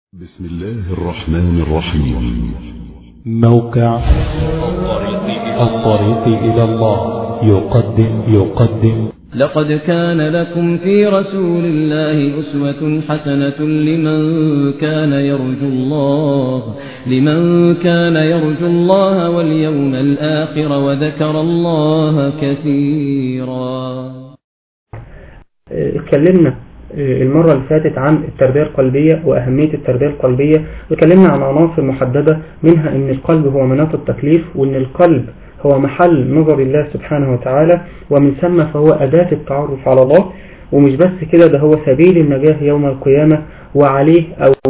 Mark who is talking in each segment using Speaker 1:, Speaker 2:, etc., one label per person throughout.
Speaker 1: بسم الله الرحمن الرحيم.
Speaker 2: موقع الطريق إلى الله يقدم
Speaker 3: لقد كان لكم في رسول الله أسوة حسنة لمن كان يرجو الله واليوم الآخر وذكر الله كثيرا.
Speaker 4: اتكلمنا المرة اللي فاتت عن التربية القلبية وأهمية التربية القلبية، واتكلمنا عن عناصر محددة منها ان القلب هو مناط التكليف، وان القلب هو محل نظر الله سبحانه وتعالى، ومن ثم فهو أداة التعرف على الله. ومش بس كده، ده هو سبيل النجاة يوم القيامة، وعليه أو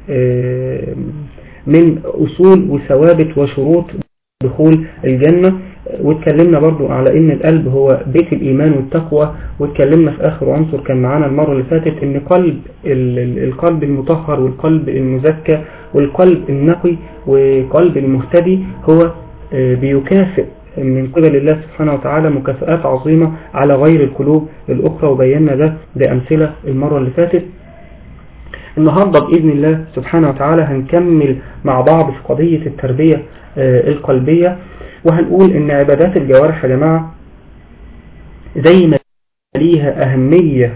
Speaker 4: من أصول وثوابت وشروط دخول الجنة. واتكلمنا برضو على ان القلب هو بيت الإيمان والتقوى، واتكلمنا في آخر عنصر كان معانا المرة اللي فاتت ان القلب المطهر والقلب المزكى والقلب النقي وقلب المهتدي هو بيكافئ من قبل الله سبحانه وتعالى مكافآت عظيمة على غير القلوب الأخرى، وبينا ده بأمثلة المرة اللي فاتت. النهاردة بإذن الله سبحانه وتعالى هنكمل مع بعض في قضية التربية القلبية، وهنقول ان عبادات الجوارح يا جماعة زي ما ليها أهمية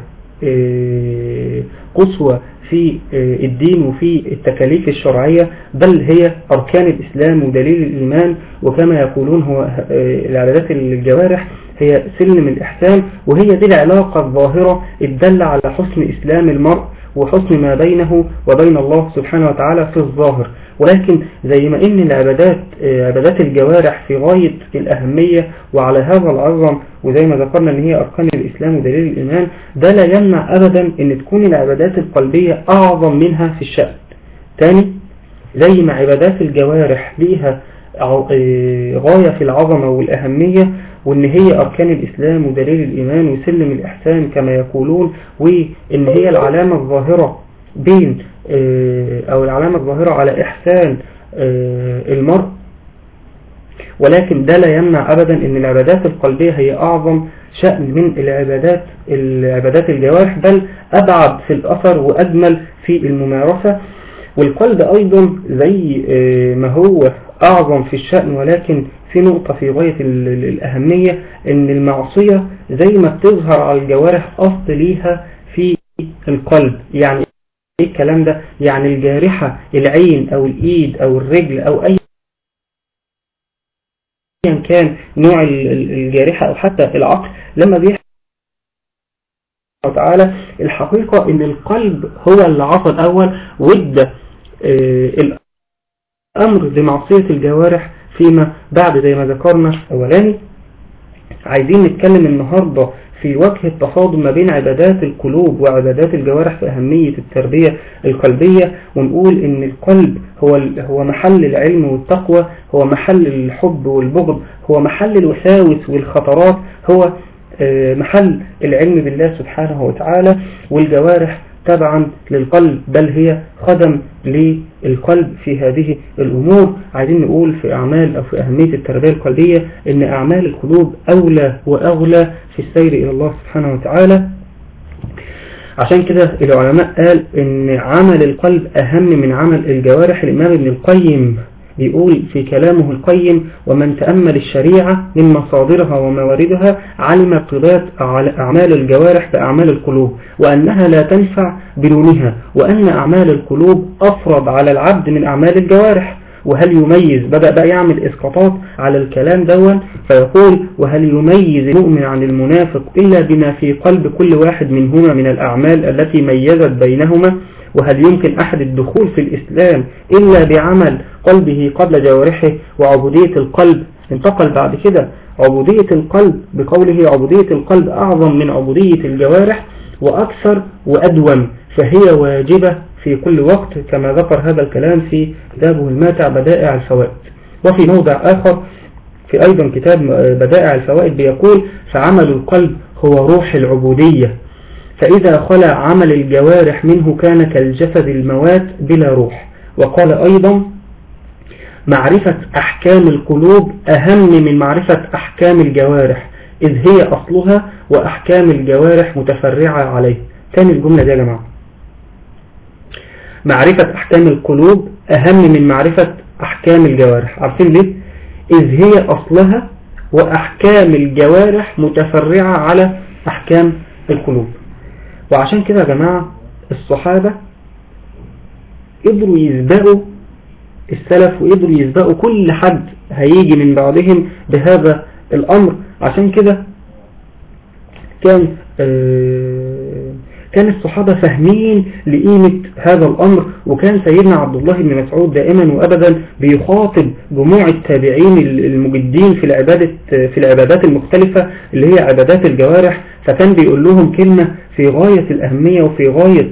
Speaker 4: قصوى في الدين وفي التكاليف الشرعية، بل هي أركان الإسلام ودليل الإيمان. وكما يقولون هو العبادات الجوارح هي سلم الإحسان، وهي دي العلاقة الظاهرة الدالة على حسن إسلام المرء وحسن ما بينه وبين الله سبحانه وتعالى في الظاهر. ولكن زي ما ان عبادات الجوارح في غاية الأهمية وعلى هذا العظم، وزي ما ذكرنا ان هي أركان الإسلام ودليل الإيمان، ده لا يمنع أبدا ان تكون العبادات القلبية أعظم منها في الشأن. تاني، زي ما عبادات الجوارح ليها غاية في العظمة والأهمية، وان هي أركان الإسلام ودليل الإيمان وسلم الإحسان كما يقولون، وان هي العلامة الظاهرة بين أو العلامة الظاهرة على إحسان المرء، ولكن ده لا يمنع أبدا أن العبادات القلبية هي أعظم شأن من العبادات الجوارح، بل أبعد في الأثر وأجمل في الممارسة. والقلب أيضا زي ما هو أعظم في الشأن، ولكن في نقطة في غاية الأهمية، أن المعصية زي ما بتظهر على الجوارح أصل ليها في القلب. يعني ايه الكلام ده؟ يعني الجارحة، العين او الايد او الرجل او اي كان نوع الجارحة او حتى العقل، لما بيحصل تعالى الحقيقة ان القلب هو اللي عصى الاول وادى الامر لمعصية الجوارح فيما بعد زي ما ذكرنا اولاني. عايزين نتكلم النهاردة في وجه التصادم ما بين عبادات القلوب وعبادات الجوارح في أهمية التربية القلبية، ونقول إن القلب هو محل العلم والتقوى، هو محل الحب والبغض، هو محل الوساوس والخطرات، هو محل العلم بالله سبحانه وتعالى. والجوارح تبعا للقلب، بل هي خدم للقلب في هذه الأمور. عايزين نقول في أعمال أو في أهمية التربية القلبية إن أعمال القلوب أولى وأغلى في السير إلى الله سبحانه وتعالى. عشان كده العلماء قال إن عمل القلب أهم من عمل الجوارح. الإمام ابن القيم بيقول في كلامه القيم: ومن تأمل الشريعة من مصادرها ومواردها علم ارتباط أعمال الجوارح بأعمال القلوب، وأنها لا تنفع بدونها، وأن أعمال القلوب أفرض على العبد من أعمال الجوارح. وهل يميز، بدأ بقى يعمل إسقاطات على الكلام دون، فيقول: وهل يميز المؤمن عن المنافق إلا بما في قلب كل واحد منهما من الأعمال التي ميزت بينهما؟ وهل يمكن أحد الدخول في الإسلام إلا بعمل قلبه قبل جوارحه؟ وعبودية القلب انتقل بعد كده عبودية القلب بقوله: عبودية القلب أعظم من عبودية الجوارح وأكثر وأدوم، فهي واجبة في كل وقت، كما ذكر هذا الكلام في كتابه الماتع بدائع الفوائد. وفي موضع آخر في أيضا كتاب بدائع الفوائد بيقول: فعمل القلب هو روح العبودية، فإذا خلع عمل الجوارح منه كان كالجسد الموات بلا روح. وقال أيضا: معرفة أحكام القلوب أهم من معرفة أحكام الجوارح، إذ هي أصلها وأحكام الجوارح متفرعة عليه. ثاني الجملة دي يا جماعة: معرفة أحكام القلوب أهم من معرفة أحكام الجوارح. عارفين ليه؟ إذ هي أصلها وأحكام الجوارح متفرعة على أحكام القلوب. وعشان كده يا جماعة الصحابة قدروا يسبقوا السلف وقدروا يسبقوا كل حد هيجي من بعدهم بهذا الأمر. عشان كده كان الصحابة فاهمين لقيمة هذا الأمر. وكان سيدنا عبد الله بن مسعود دائما وأبدا بيخاطب جموع التابعين المجدين في العبادات المختلفة اللي هي عبادات الجوارح، فكان بيقول لهم كلمة في غاية الأهمية وفي غاية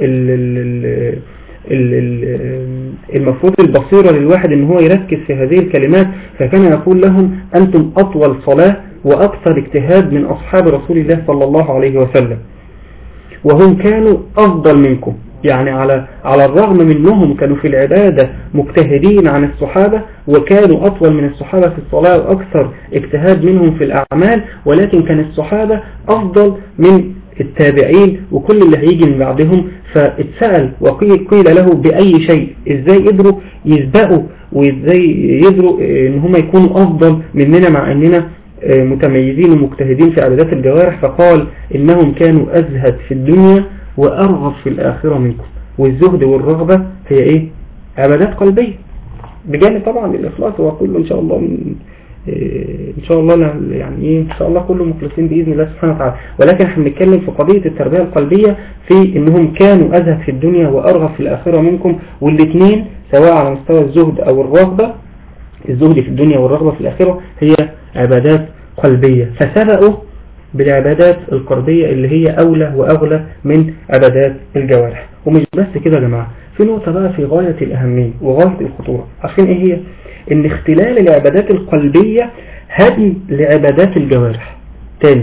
Speaker 4: المفروض البصيرة للواحد ان هو يركز في هذه الكلمات. فكان يقول لهم أنتم أطول صلاة وأكثر اجتهاد من أصحاب رسول الله صلى الله عليه وسلم، وهم كانوا أفضل منكم. يعني على الرغم منهم كانوا في العبادة مجتهدين عن الصحابة، وكانوا أطول من الصحابة في الصلاة وأكثر اجتهاد منهم في الأعمال، ولكن كان الصحابة أفضل من التابعين وكل اللي هيجي من بعدهم. فاتسأل وقيل له بأي شيء، ازاي قدروا يسبقوا وازاي يقدروا ان هم يكونوا أفضل مننا مع اننا متميزين ومجتهدين في عبادات الجوارح. فقال إنهم كانوا أزهد في الدنيا وأرغب في الآخرة منكم. والزهد والرغبة هي إيه؟ عبادات قلبية بجانب طبعا الإخلاص. وكله إن شاء الله إن شاء الله يعني إيه إن شاء الله كله مخلصين بإذن الله سبحانه وتعالى. ولكن احنا بنتكلم في قضية التربية القلبية في إنهم كانوا أزهد في الدنيا وأرغب في الآخرة منكم. والاثنين سواء على مستوى الزهد أو الرغبة، الزهد في الدنيا والرغبة في الآخرة هي عبادات قلبية، فسبقوا بالعبادات القلبية اللي هي أولى وأغلى من عبادات الجوارح. ومش بس كده يا جماعة، في نقطة بقى في غاية الأهمية وغاية الخطورة. عارفين إيه هي؟ إن اختلال العبادات القلبية هدم لعبادات الجوارح. تاني،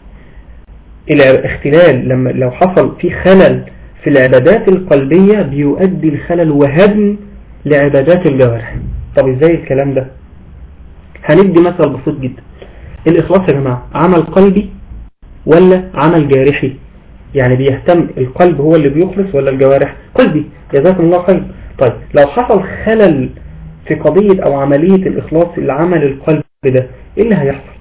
Speaker 4: الاختلال لو حصل في خلل في العبادات القلبية بيؤدي الخلل وهدم لعبادات الجوارح. طب إزاي الكلام ده؟ هندي مثل بسيط جدا. الإخلاص يا جماعة عمل قلبي ولا عمل جارحي؟ يعني بيهتم القلب هو اللي بيخلص ولا الجوارح؟ قلبي، جزاكم الله خير. طيب لو حصل خلل في قضية أو عملية الإخلاص اللي عمل القلب ده، إيه اللي هيحصل؟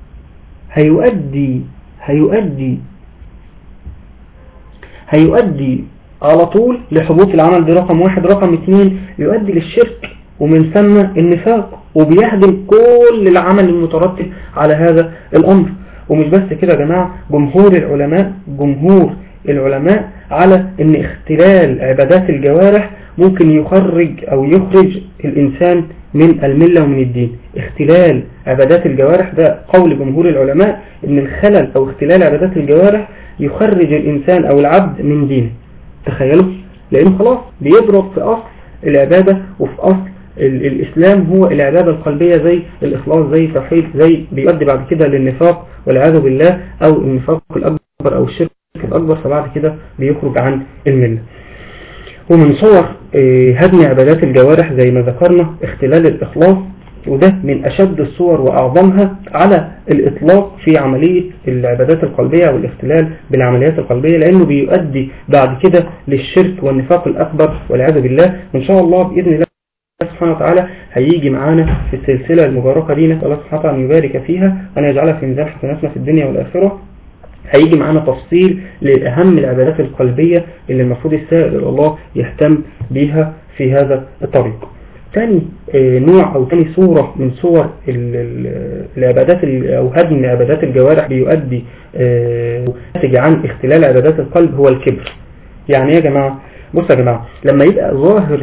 Speaker 4: هيؤدي على طول لحبوط العمل. ده رقم واحد. رقم اتنين، يؤدي للشرك ومن ثم النفاق، وبيهدم كل العمل المترتب على هذا الأمر. ومش بس كده يا جماعة، جمهور العلماء على ان اختلال عبادات الجوارح ممكن يخرج الإنسان من الملة ومن الدين. اختلال عبادات الجوارح ده قول جمهور العلماء ان الخلل او اختلال عبادات الجوارح يخرج الإنسان او العبد من دينه. تخيلوا، لأنه خلاص بيضرب في أصل العبادة وفي أصل الإسلام هو العبادة القلبية زي الإخلاص زي التوحيد، زي بيؤدي بعد كده للنفاق والعياذ بالله، أو النفاق الأكبر أو الشرك الأكبر، فبعد كده بيخرج عن الملة. ومن صور هدم عبادات الجوارح زي ما ذكرنا اختلال الإخلاص، وده من أشد الصور وأعظمها على الإطلاق في عملية العبادات القلبية والاختلال بالعمليات القلبية، لأنه بيؤدي بعد كده للشرك والنفاق الأكبر والعياذ بالله. وإن شاء الله بإذن الله سبحانه وتعالى هيجي معانا في السلسلة المباركة دي، نسأل الله سبحانه وتعالى أن يبارك فيها وأن يجعلها في ميزان حسناتنا في الدنيا والآخرة. هيجي معانا تفصيل لأهم العبادات القلبية اللي المفروض السائل إلى الله يهتم بيها في هذا الطريق. تاني نوع أو تاني صورة من صور العبادات أو هدم عبادات الجوارح بيؤدي ناتج عن اختلال عبادات القلب هو الكبر. يعني يا جماعة، بص يا جماعة، لما يبقى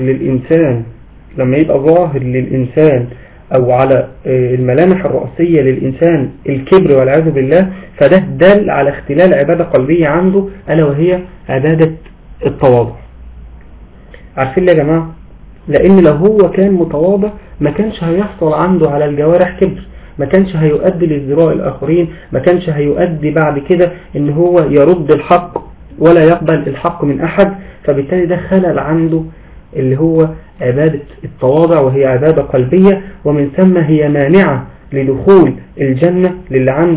Speaker 4: ظاهر للإنسان أو على الملامح الرئيسية للإنسان الكبر والعياذ بالله، فده دل على اختلال عبادة قلبية عنده، ألا وهي عبادة التواضع. عارفين ليه يا جماعة؟ لأن لو هو كان متواضع ما كانش هيحصل عنده على الجوارح كبر، ما كانش هيؤدي لازدراء الآخرين، ما كانش هيؤدي بعد كده إن هو يرد الحق ولا يقبل الحق من أحد. فبالتالي ده خلل عنده اللي هو عبادة التواضع، وهي عبادة قلبية، ومن ثم هي مانعة لدخول الجنة للي عنده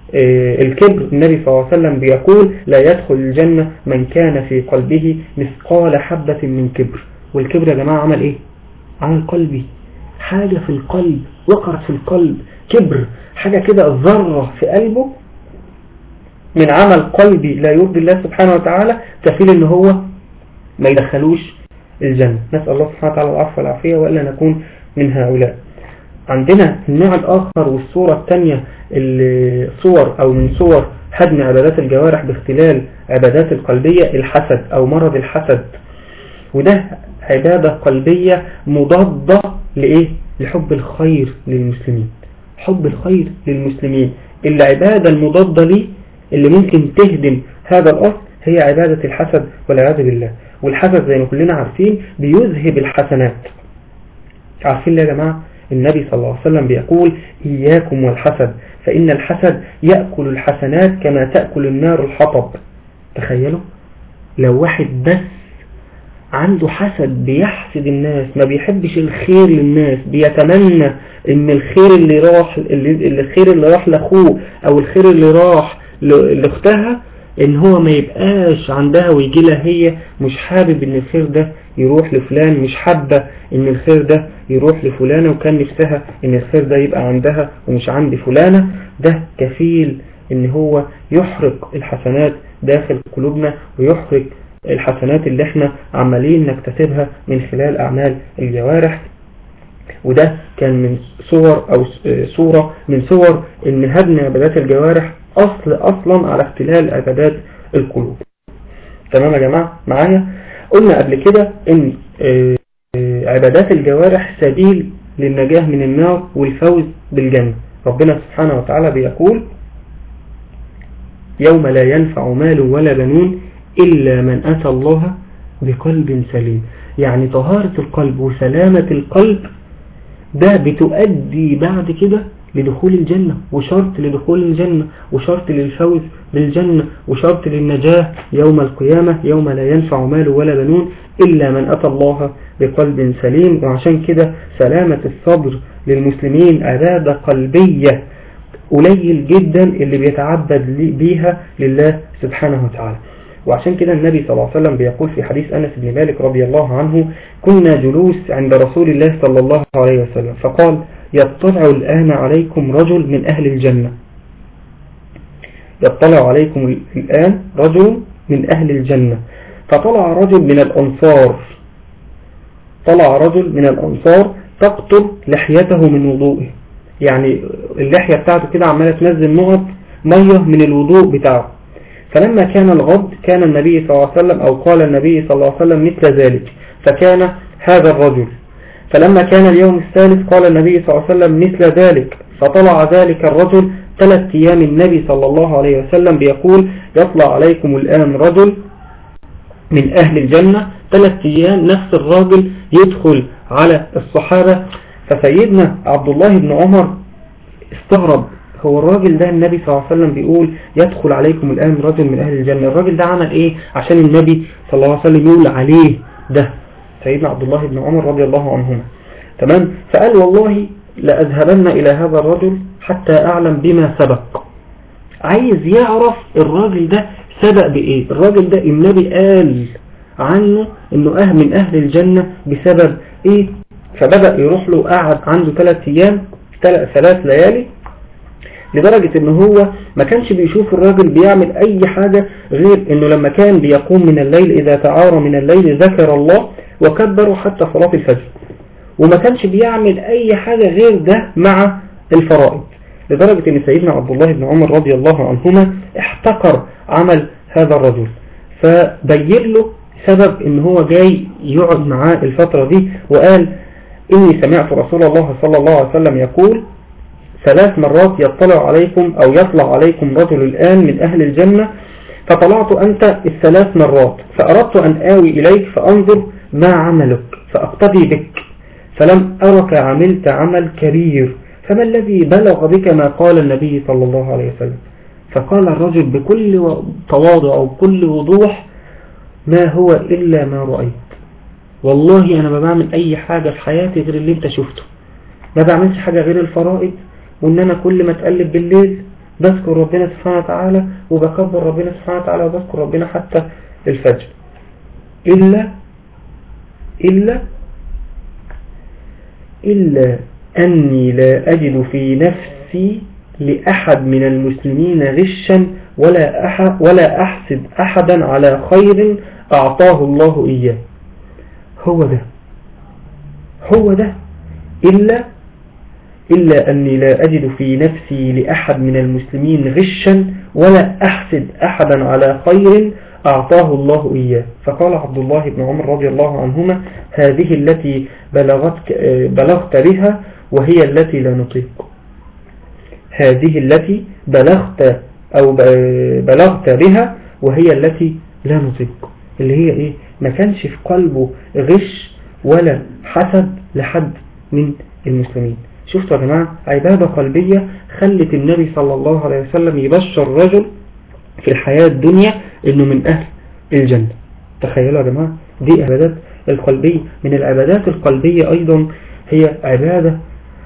Speaker 4: الكبر النبي صلى الله عليه وسلم بيقول لا يدخل الجنة من كان في قلبه مثقال حبة من كبر. والكبر يا جماعة عمل ايه؟ عمل قلبي، حاجة في القلب وقعت في القلب، كبر حاجة كده ذرة في قلبه من عمل قلبي لا يرضي الله سبحانه وتعالى، كفيل ان هو ما يدخلوش الجنة. نسأل الله سبحانه وتعالى العفو والعافية وإلا نكون من هؤلاء. عندنا النوع الآخر والصورة الثانية الصور أو من صور هدم عبادات الجوارح باختلال عبادات القلبية الحسد أو مرض الحسد. وده عبادة قلبية مضادة لإيه؟ لحب الخير للمسلمين. حب الخير للمسلمين العبادة المضادة ليه اللي ممكن تهدم هذا الأصل هي عبادة الحسد والعياذ بالله. والحسد زي ما كلنا عارفين بيذهب الحسنات. عارفين ليه يا جماعة؟ النبي صلى الله عليه وسلم بيقول إياكم والحسد فإن الحسد يأكل الحسنات كما تأكل النار الحطب. تخيلوا لو واحد بس عنده حسد بيحسد الناس، ما بيحبش الخير للناس، بيتمنى ان الخير اللي راح لأخوه او الخير اللي راح لأختها ان هو ما يبقاش عندها ويجي لها هي، مش حابب ان الخير ده يروح لفلان، مش حابة ان الخير ده يروح لفلانة وكان نفسها ان الخير ده يبقى عندها ومش عند فلانة، ده كفيل ان هو يحرق الحسنات داخل قلوبنا ويحرق الحسنات اللي احنا عمالين نكتسبها من خلال اعمال الجوارح. وده كان من صورة من صور ان هدم عبادات الجوارح اصلا على اختلال عبادات القلوب. تمام يا جماعة معايا؟ قلنا قبل كده ان عبادات الجوارح سبيل للنجاة من النار والفوز بالجنة. ربنا سبحانه وتعالى بيقول يوم لا ينفع مال ولا بنون إلا من أتى الله بقلب سليم. يعني طهارة القلب وسلامة القلب ده بتؤدي بعد كده لدخول الجنة، وشرط لدخول الجنة وشرط للفوز بالجنة وشرط للنجاة يوم القيامة يوم لا ينفع مال ولا بنون إلا من أتى الله بقلب سليم. وعشان كده سلامة الصدر للمسلمين عبادة قلبية قليل جدا اللي بيتعبد بيها لله سبحانه وتعالى. وعشان كده النبي صلى الله عليه وسلم بيقول في حديث أنس بن مالك رضي الله عنه كنا جلوس عند رسول الله صلى الله عليه وسلم فقال يطلع الآن عليكم رجل من أهل الجنة. يطلع عليكم الآن رجل من أهل الجنة. فطلع رجل من الأنصار، طلع رجل من الأنصار تقطر لحيته من وضوئه، يعني اللحية بتاعته كده عمالة تنزل نقط مية من الوضوء بتاعه. فلما كان الغد كان النبي صلى الله عليه وسلم أو قال النبي صلى الله عليه وسلم مثل ذلك فكان هذا الرجل. فلما كان اليوم الثالث قال النبي صلى الله عليه وسلم مثل ذلك فطلع ذلك الرجل 3 أيام. النبي صلى الله عليه وسلم بيقول يطلع عليكم الآن رجل من أهل الجنة 3 أيام نفس الراجل يدخل على الصحابة. فسيدنا عبد الله بن عمر استغرب، هو الراجل ده النبي صلى الله عليه وسلم بيقول يدخل عليكم الآن رجل من أهل الجنة، الراجل ده عمل إيه عشان النبي صلى الله عليه وسلم يقول عليه ده؟ سيدنا عبد الله بن عمر رضي الله عنهما. تمام. فقال والله لأذهبن إلى هذا الرجل حتى أعلم بما سبق. عايز يعرف الراجل ده سبق بإيه. الراجل ده النبي قال عنه إنه من أهل الجنة بسبب إيه. فبدأ يروح له، قعد عنده 3 أيام 3 ليالي، لدرجة إنه هو ما كانش بيشوف الراجل بيعمل أي حاجة غير إنه لما كان بيقوم من الليل إذا تعار من الليل ذكر الله وكبر حتى صلاة الفجر، وما كانش بيعمل أي حاجة غير ده مع الفرائض، لدرجة إن سيدنا عبد الله بن عمر رضي الله عنهما احتقر عمل هذا الرجل. فبين له سبب إن هو جاي يقعد معاه الفترة دي، وقال إني سمعت رسول الله صلى الله عليه وسلم يقول 3 مرات يطلع عليكم أو يطلع عليكم رجل الآن من أهل الجنة، فطلعت أنت ال3 مرات فأردت أن آوي إليك فأنظر ما عملك فأقتدي بك، فلم أرك عملت عمل كبير، فما الذي بلغ بك ما قال النبي صلى الله عليه وسلم؟ فقال الرجل بكل تواضع وبكل وضوح ما هو إلا ما رأيت، والله أنا ما بعمل أي حاجة في حياتي غير اللي انت شفته، ما بعملش حاجة غير الفرائض، وإن أنا كل ما أتقلب بالليل بذكر ربنا سبحانه وتعالى وبكبر ربنا سبحانه وتعالى وبذكر ربنا حتى الفجر، إلا أني لا أجد في نفسي لأحد من المسلمين غشا ولا أحسد أحدا على خير أعطاه الله إياه. هو ده إلا أني لا أجد في نفسي لأحد من المسلمين غشا ولا أحسد أحدا على خير أعطاه الله إياه. فقال عبد الله بن عمر رضي الله عنهما: هذه التي بلغت بها وهي التي لا نطيق. هذه التي بلغت بها وهي التي لا نطيق، اللي هي إيه؟ ما كانش في قلبه غش ولا حسد لحد من المسلمين. شفتوا يا جماعة، عبادة قلبية خلت النبي صلى الله عليه وسلم يبشر رجل في الحياة الدنيا إنه من أهل الجنة. تخيلوا يا جماعة، دي عبادات القلبية. من العبادات القلبية أيضا هي عبادة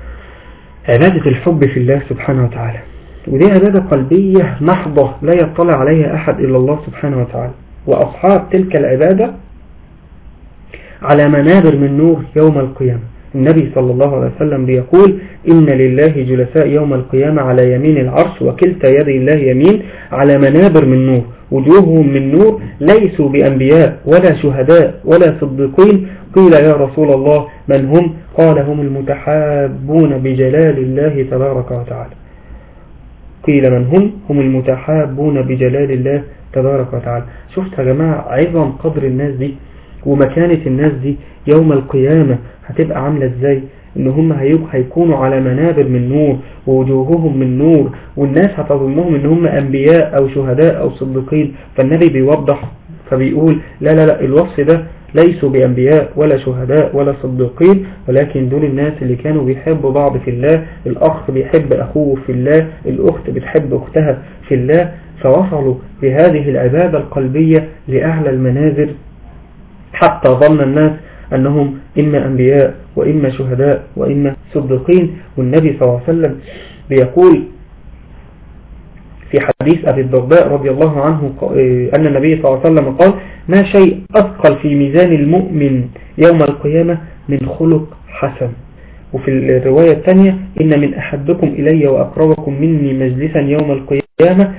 Speaker 4: الحب في الله سبحانه وتعالى، ودي عبادة قلبية محضة لا يطلع عليها أحد إلا الله سبحانه وتعالى. وأصحاب تلك العبادة على منابر من نور يوم القيامة. النبي صلى الله عليه وسلم بيقول: إن لله جلساء يوم القيامة على يمين العرش وكلتا يدي الله يمين على منابر من نور وجوههم من نور ليسوا بأنبياء ولا شهداء ولا صديقين. قيل: يا رسول الله من هم؟ قال: هم المتحابون بجلال الله تبارك وتعالى. قيل: من هم؟ هم المتحابون بجلال الله تبارك وتعالى. شفت يا جماعة عظم قدر الناس دي ومكانة الناس دي يوم القيامة هتبقى عاملة ازاي؟ ان هم هيكونوا على منابر من نور ووجوههم من نور، والناس هتظنهم ان هم انبياء او شهداء او صديقين. فالنبي بيوضح فبيقول: لا الوصف ده ليسوا بأنبياء ولا شهداء ولا صديقين، ولكن دول الناس اللي كانوا بيحبوا بعض في الله. الأخ بيحب أخوه في الله، الأخت بتحب أختها في الله، فوصلوا بهذه العبادة القلبية لأعلى المنازل حتى ظن الناس أنهم إما أنبياء وإما شهداء وإما صديقين. والنبي صلى الله عليه وسلم بيقول في حديث أبي الدرداء رضي الله عنه أن النبي صلى الله عليه وسلم قال: ما شيء أثقل في ميزان المؤمن يوم القيامة من خلق حسن. وفي الرواية الثانية: إن من أحدكم إلي وأقربكم مني مجلسا يوم القيامة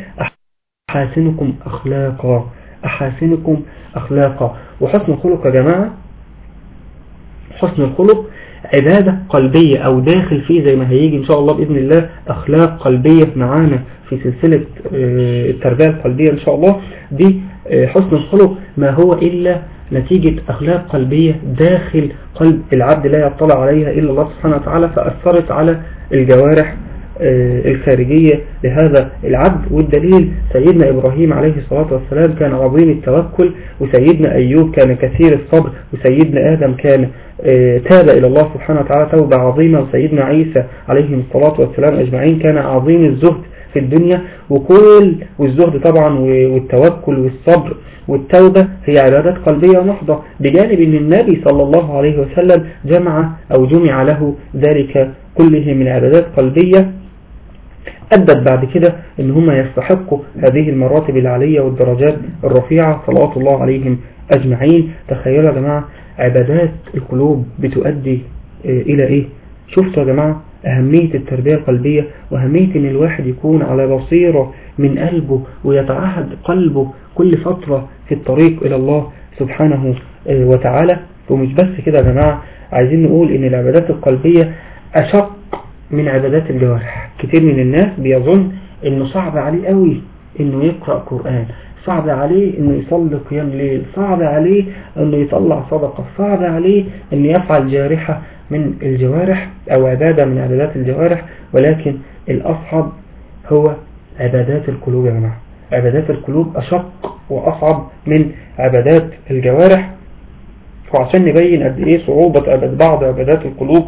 Speaker 4: أحاسنكم أخلاقا. وحسن الخلق يا جماعة، حسن الخلق عبادة قلبية أو داخل فيه زي ما هيجي إن شاء الله بإذن الله أخلاق قلبية معانا في سلسلة التربية القلبية إن شاء الله. دي حسن الخلق ما هو إلا نتيجة أخلاق قلبية داخل قلب العبد لا يطلع عليها إلا الله سبحانه وتعالى، فأثرت على الجوارح الخارجية لهذا العبد. والدليل سيدنا إبراهيم عليه الصلاة والسلام كان عظيم التوكل، وسيدنا أيوب كان كثير الصبر، وسيدنا آدم كان تاب إلى الله سبحانه وتعالى توبة عظيمة، وسيدنا عيسى عليه الصلاة والسلام أجمعين كان عظيم الزهد في الدنيا. والزهد طبعا والتوكل والصبر والتوبة هي عبادات قلبية محضة، بجانب أن النبي صلى الله عليه وسلم جمع له ذلك كله من عبادات قلبية أدت بعد كده ان هم يستحقوا هذه المراتب العالية والدرجات الرفيعة صلوات الله عليهم أجمعين. تخيلوا يا جماعة عبادات القلوب بتؤدي إلى إيه؟ شفتوا يا جماعة أهمية التربية القلبية وأهمية ان الواحد يكون على بصيرة من قلبه ويتعهد قلبه كل فترة في الطريق إلى الله سبحانه وتعالى. ومش بس كده يا جماعة، عايزين نقول ان العبادات القلبية أشق من عبادات الجوارح. كتير من الناس بيظن انه صعب عليه قوي انه يقرأ قرآن، صعب عليه انه يصلي قيام ليل، صعب عليه انه يطلع صدقة، صعب عليه انه يفعل جارحة من الجوارح او عبادة من عبادات الجوارح. ولكن الأصعب هو عبادات القلوب يا جماعة. عبادات القلوب أشق وأصعب من عبادات الجوارح. وعشان نبين قد ايه صعوبة بعض عبادات القلوب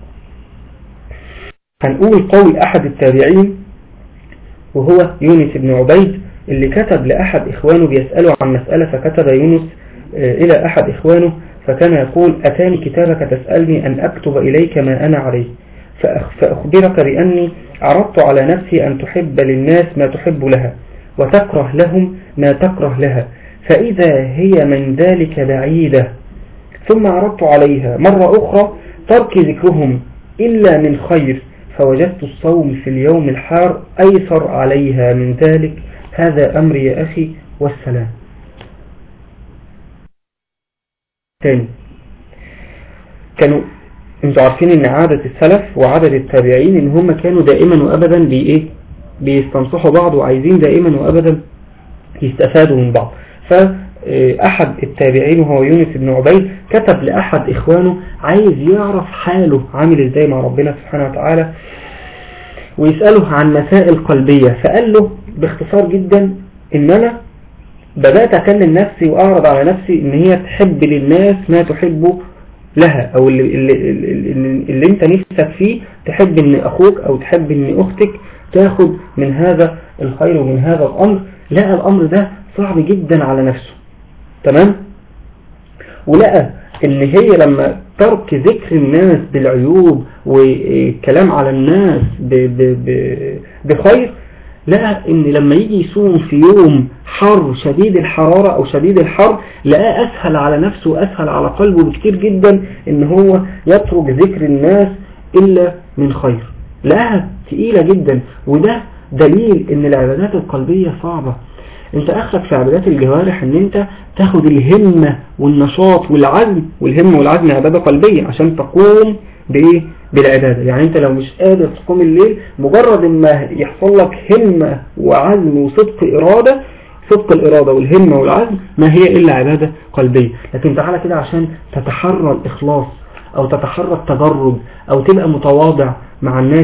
Speaker 4: هنقول قول أحد التابعين وهو يونس بن عبيد، اللي كتب لأحد إخوانه بيسأله عن مسألة، فكتب يونس إلى أحد إخوانه فكان يقول: أتاني كتابك تسألني أن أكتب إليك ما أنا عليه، فأخبرك بأني عرضت على نفسي أن تحب للناس ما تحب لها وتكره لهم ما تكره لها، فإذا هي من ذلك بعيدة. ثم عرضت عليها مرة أخرى ترك ذكرهم إلا من خير، فوجدت الصوم في اليوم الحار أيسر عليها من ذلك. هذا أمري يا أخي، والسلام. تاني، كانوا انتوا عارفين ان عادة السلف وعادة التابعين ان هم كانوا دائما وابدا بيستنصحوا بعض وعايزين دائما وابدا يستفادوا من بعض. فأحد التابعين وهو يونس بن عبيد كتب لأحد إخوانه عايز يعرف حاله عامل ازاي مع ربنا سبحانه وتعالى ويسأله عن مسائل قلبية. فقال له باختصار جدا ان انا بدأت أكلم نفسي وأعرض على نفسي ان هي تحب للناس ما تحبه لها، او اللي انت نفسك فيه، تحب ان اخوك او تحب ان اختك تاخد من هذا الخير ومن هذا الامر. لقى الامر ده صعب جدا على نفسه، تمام، ولقى ان هي لما ترك ذكر الناس بالعيوب والكلام على الناس بخير، لقى ان لما يجي يصوم في يوم حر شديد الحرارة او شديد الحر، لقى اسهل على نفسه واسهل على قلبه بكتير جدا ان هو يترك ذكر الناس الا من خير. لقاها تقيلة جدا، وده دليل ان العبادات القلبية صعبة. انت اخرك في عبادات الجوارح ان انت تاخد الهمة والنشاط والعزم، والهمة والعزم عبادة قلبية عشان تقوم بالعبادة. يعني انت لو مش قادر تقوم الليل، مجرد ما يحصل لك همة وعزم وصدق إرادة، صدق الإرادة والهمة والعزم ما هي إلا عبادة قلبية. لكن تعالى كده عشان تتحرى الإخلاص أو تتحرى التجرد أو تبقى متواضع مع الناس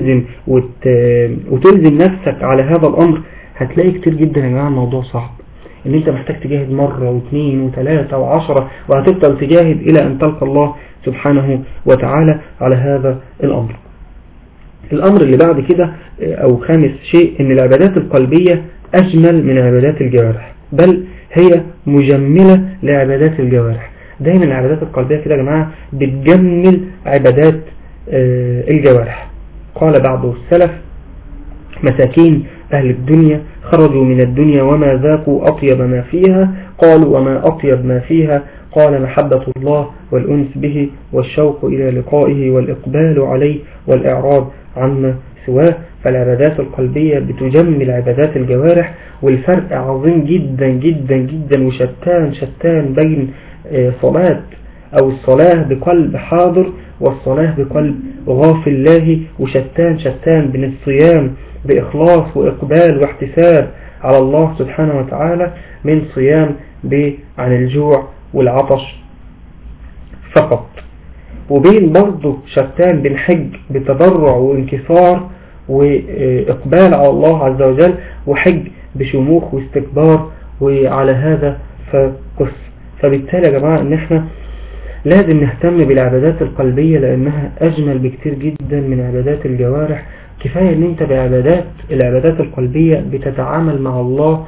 Speaker 4: وتلزم نفسك على هذا الأمر، هتلاقي كتير جدا يا جماعة الموضوع صعب، ان انت محتاج تجاهد مرة واثنين وثلاثة وعشرة، وهتفضل تجاهد الى ان تلقى الله سبحانه وتعالى على هذا الامر. الامر اللي بعد كده او خامس شيء، ان العبادات القلبية اجمل من عبادات الجوارح، بل هي مجملة لعبادات الجوارح. دايما العبادات القلبية كده يا جماعة بتجمل عبادات الجوارح. قال بعض السلف: مساكين أهل الدنيا خرجوا من الدنيا وما ذاقوا أطيب ما فيها. قالوا: وما أطيب ما فيها؟ قال: محبة الله والأنس به والشوق إلى لقائه والإقبال عليه والإعراض عما سواه. فالعبادات القلبية بتجمل عبادات الجوارح، والفرق عظيم جدا جدا جدا وشتان بين صلاة أو الصلاة بقلب حاضر والصلاة بقلب غافل الله، وشتان بين الصيام بإخلاص وإقبال واحتساب على الله سبحانه وتعالى من صيام عن الجوع والعطش فقط، وبين برضه شتان بين حج بتضرع وانكسار وإقبال على الله عز وجل، وحج بشموخ واستكبار، وعلى هذا فقص. فبالتالي يا جماعة ان احنا لازم نهتم بالعبادات القلبية لانها اجمل بكتير جدا من عبادات الجوارح. كفاية ان انت العبادات القلبية بتتعامل مع الله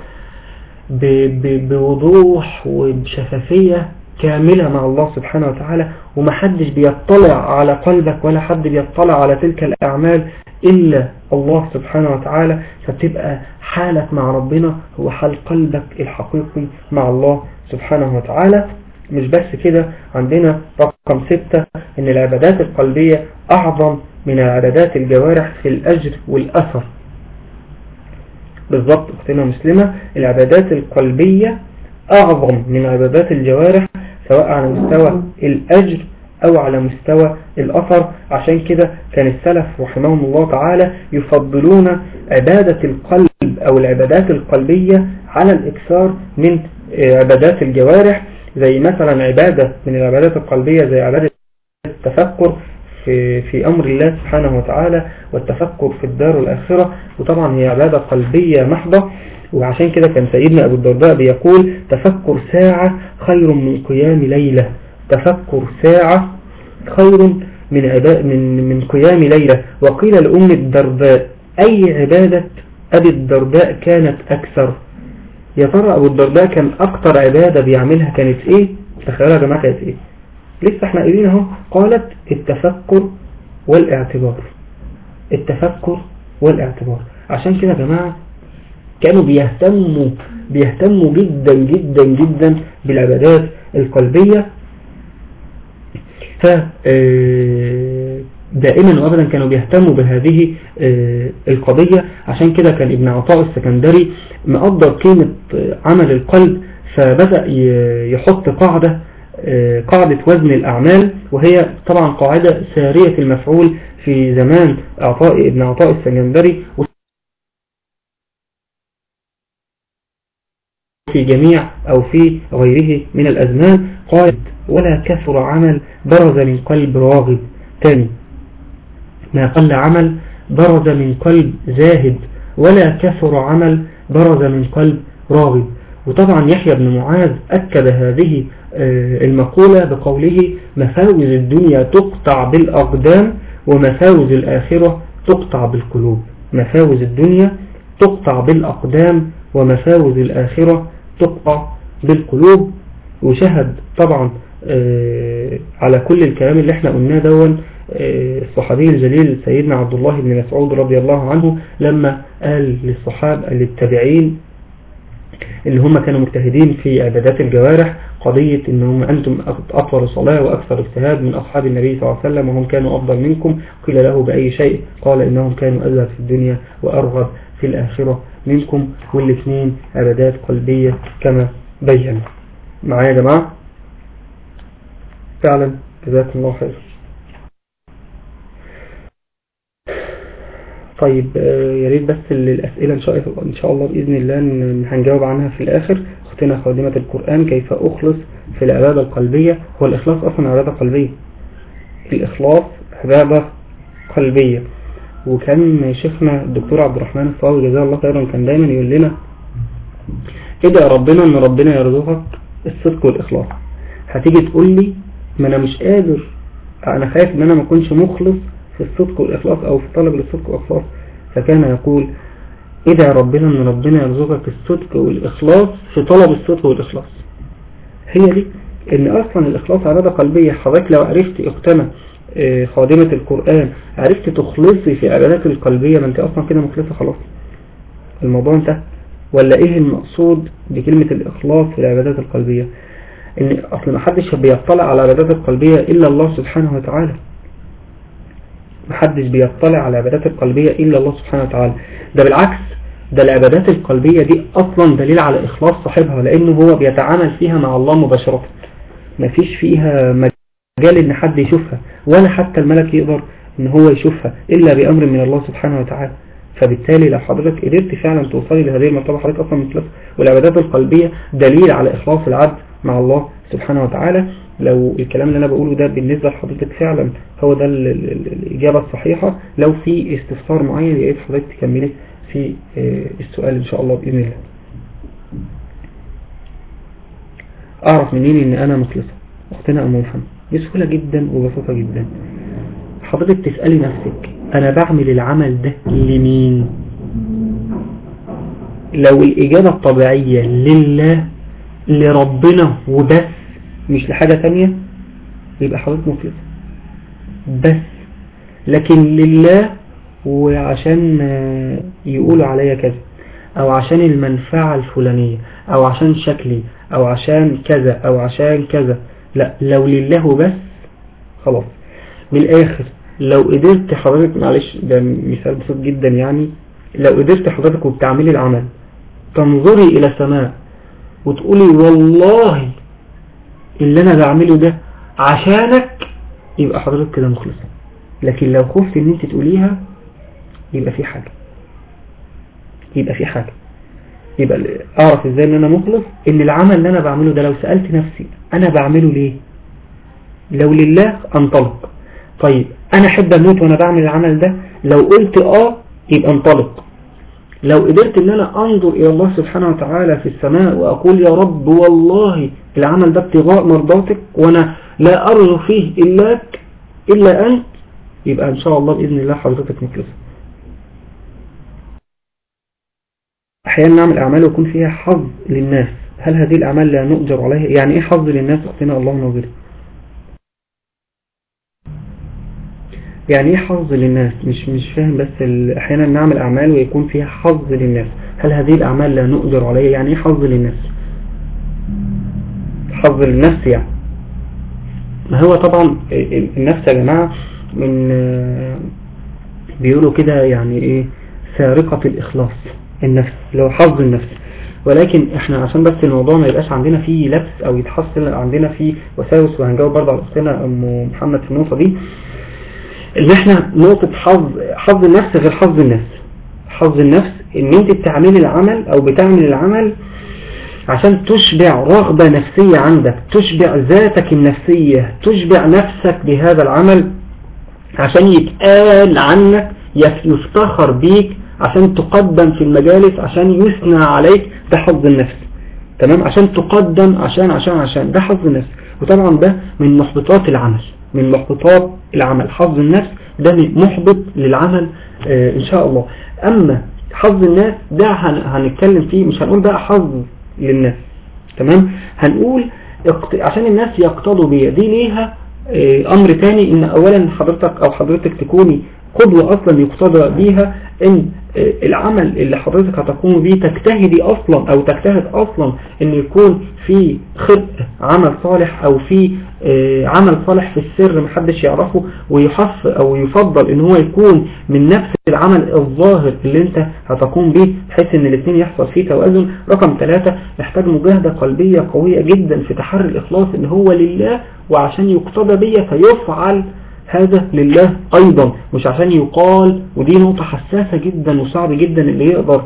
Speaker 4: بوضوح وبشفافية كاملة مع الله سبحانه وتعالى، ومحدش بيطلع على قلبك ولا حد بيطلع على تلك الأعمال إلا الله سبحانه وتعالى. فبتبقى حالك مع ربنا هو حال قلبك الحقيقي مع الله سبحانه وتعالى. مش بس كده، عندنا رقم 6 ان العبادات القلبية اعظم من عبادات الجوارح في الاجر والاثر. بالضبط اختنا مسلمة، العبادات القلبية اعظم من عبادات الجوارح سواء على مستوى الاجر او على مستوى الاثر. عشان كده كان السلف رحمهم الله تعالى يفضلون عبادة القلب او العبادات القلبية على الاكثار من عبادات الجوارح. زي مثلا عبادة من العبادات القلبية زي عبادة التفكر في أمر الله سبحانه وتعالى والتفكر في الدار الآخرة، وطبعا هي عبادة قلبية محضة. وعشان كده كان سيدنا أبو الدرداء بيقول: تفكر ساعة خير من قيام ليلة. تفكر ساعة خير من قيام ليلة. وقيل لأم الدرداء: أي عبادة أبي الدرداء كانت أكثر؟ يا ترى أبو الدرداء كان أكتر عبادة بيعملها كانت إيه؟ تخيلوا يا جماعة كانت إيه؟ لسه احنا قايلين اهو، قالت: التفكر والاعتبار. التفكر والاعتبار. عشان كده يا جماعة كانوا بيهتموا جدا جدا جدا بالعبادات القلبية. دائما وابدا كانوا بيهتموا بهذه القضية. عشان كده كان ابن عطاء السكندري مقدر قيمة عمل القلب، فبدأ يحط قاعدة وزن الأعمال، وهي طبعا قاعدة سارية المفعول في زمان ابن عطاء السكندري في جميع أو في غيره من الأزمان. قال: ولا كثر عمل برز من قلب راغب. تاني: ما قل عمل برز من قلب زاهد، ولا كثر عمل برز من قلب راغب. وطبعا يحيى بن معاذ أكد هذه المقولة بقوله: مفاوز الدنيا تقطع بالأقدام ومفاوز الآخرة تقطع بالقلوب. مفاوز الدنيا تقطع بالأقدام ومفاوز الآخرة تقطع بالقلوب. وشهد طبعا على كل الكلام اللي احنا قلناه دون الصحابي الجليل سيدنا عبد الله بن مسعود رضي الله عنه، لما قال للصحابة للتابعين اللي هم كانوا مجتهدين في عبادات الجوارح قضية انهم انتم اطول صلاة واكثر اجتهاد من اصحاب النبي صلى الله عليه وسلم، وهم كانوا افضل منكم. قيل له باي شيء؟ قال انهم كانوا ازهد في الدنيا وارغب في الاخرة منكم. والاثنين عبادات قلبية كما بينا. معايا يا جماعة؟ فعلا جزاكم الله خير. طيب يا ريت بس الأسئلة إن شاء الله بإذن الله هنجاوب عنها في الآخر. أختنا خادمة القرآن: كيف أخلص في العبادة القلبية؟ هو الإخلاص أصلا عبادة قلبية. الإخلاص عبادة قلبية. وكان شيخنا الدكتور عبد الرحمن الصاوي جزاه الله خيرا كان دايما يقول لنا: ادعي ربنا ان ربنا يرزقك الصدق والإخلاص. هتيجي تقول لي: ما انا مش قادر، انا خايف ان انا ما اكونش مخلص في الصدق والإخلاص او في طلب الصدق والإخلاص. فكان يقول: ادعي ربنا ان ربنا يرزقك الصدق والإخلاص في طلب الصدق والإخلاص. هي دي ان اصلا الإخلاص عبادة قلبية. حضرتك لو عرفت اختنا خادمة القرآن عرفت تخلصي في عبادات القلبية، ما انت اصلا كده مخلصة خلاص، الموضوع انتهى. ولا ايه المقصود بكلمة الإخلاص في العبادات القلبية؟ ان اصلا محدش بيطلع على العبادات القلبية الا الله سبحانه وتعالى. محدش بيطلع على العبادات القلبية الا الله سبحانه وتعالى. ده بالعكس، ده العبادات القلبية دي اصلا دليل على إخلاص صاحبها، لانه هو بيتعامل فيها مع الله مباشرة. مفيش فيها مجال ان حد يشوفها، ولا حتى الملك يقدر ان هو يشوفها الا بأمر من الله سبحانه وتعالى. فبالتالي لو حضرتك قدرت فعلا توصلي لهذه المرتبة حضرتك اصلا مخلص. والعبادات القلبية دليل على إخلاص العبد مع الله سبحانه وتعالى. لو الكلام اللي انا بقوله ده بالنسبة لحضرتك فعلا هو ده الإجابة الصحيحة، لو في استفسار معين يا ريت حضرتك تكملي في السؤال ان شاء الله بإذن الله. اعرف منين ان انا مخلصة؟ اختنا ام محمد: بسهولة جدا وبساطة جدا. حضرتك تسألي نفسك: انا بعمل العمل ده لمين؟ لو الإجابة الطبيعية لله، لربنا وبس، مش لحاجة تانية، يبقى حضرتك مخلصة بس. لكن لله وعشان يقولوا عليا كذا، او عشان المنفعة الفلانية، او عشان شكلي، او عشان كذا، او عشان كذا، لا، لو لله بس خلاص. من الاخر لو قدرت حضرتك، معلش ده مثال بسيط جدا يعني، لو قدرت حضرتك وبتعملي العمل تنظري الى سماء وتقولي والله اللي انا بعمله ده عشانك، يبقى حضرتك كده مخلصة. لكن لو خفت ان انت تقوليها يبقى في حاجة، يبقى اعرف ازاي ان انا مخلص؟ ان العمل اللي انا بعمله ده لو سألت نفسي انا بعمله ليه؟ لو لله انطلق. طيب انا احب اموت وانا بعمل العمل ده، لو قلت يبقى انطلق. لو قدرت ان انا انظر الى الله سبحانه وتعالى في السماء واقول يا رب والله العمل ده ابتغاء مرضاتك وانا لا ارجو فيه الا انت، يبقى ان شاء الله باذن الله حضرتك مخلصة. احيانا نعمل اعمال ويكون فيها حظ للناس، هل هذه الاعمال لا نؤجر عليها؟ يعني ايه حظ للناس اختنا الله ناظري؟ يعني ايه حظ للناس؟ مش فاهم. بس احيانا نعمل اعمال ويكون فيها حظ للناس، هل هذه الاعمال لا نقدر عليها؟ يعني ايه حظ للناس؟ حظ للنفس يعني. ما هو طبعا النفس يا جماعة من بيقولوا كده يعني ايه، سارقة الإخلاص النفس، لو حظ النفس. ولكن احنا عشان بس الموضوع ما يبقاش عندنا فيه لبس او يتحصل عندنا فيه وساوس، وهنجاوب برضه على اختنا ام محمد في النقطة دي، ان احنا نقطة حظ النفس غير حظ النفس. حظ النفس ان انت بتعملي العمل او بتعمل العمل عشان تشبع رغبة نفسية عندك، تشبع ذاتك النفسية، تشبع نفسك بهذا العمل عشان يتقال عنك، يفتخر بيك، عشان تقدم في المجالس، عشان يثنى عليك. ده حظ النفس. تمام؟ عشان تقدم، عشان ده حظ النفس. وطبعا ده من محبطات العمل، من محبطات العمل. حظ النفس ده محبط للعمل ان شاء الله. اما حظ الناس ده هنتكلم فيه، مش هنقول بقى حظ للناس. تمام؟ هنقول عشان الناس يقتضوا بيها. دي ليها امر تاني، ان اولا حضرتك تكوني قدوة اصلا يقتضى بيها، ان العمل اللي حضرتك هتقوم بيه تجتهدي اصلا او تجتهد اصلا ان يكون في خلق عمل صالح، او في عمل صالح في السر محدش يعرفه، ويحف او يفضل ان هو يكون من نفس العمل الظاهر اللي انت هتقوم به، بحيث ان الاثنين يحصل فيه توازن. رقم 3، يحتاج مجاهدة قلبية قوية جدا في تحري الاخلاص، ان هو لله وعشان يقتضى بيه فيفعل هذا لله ايضا، مش عشان يقال. ودي نقطة حساسة جدا وصعب جدا اللي يقدر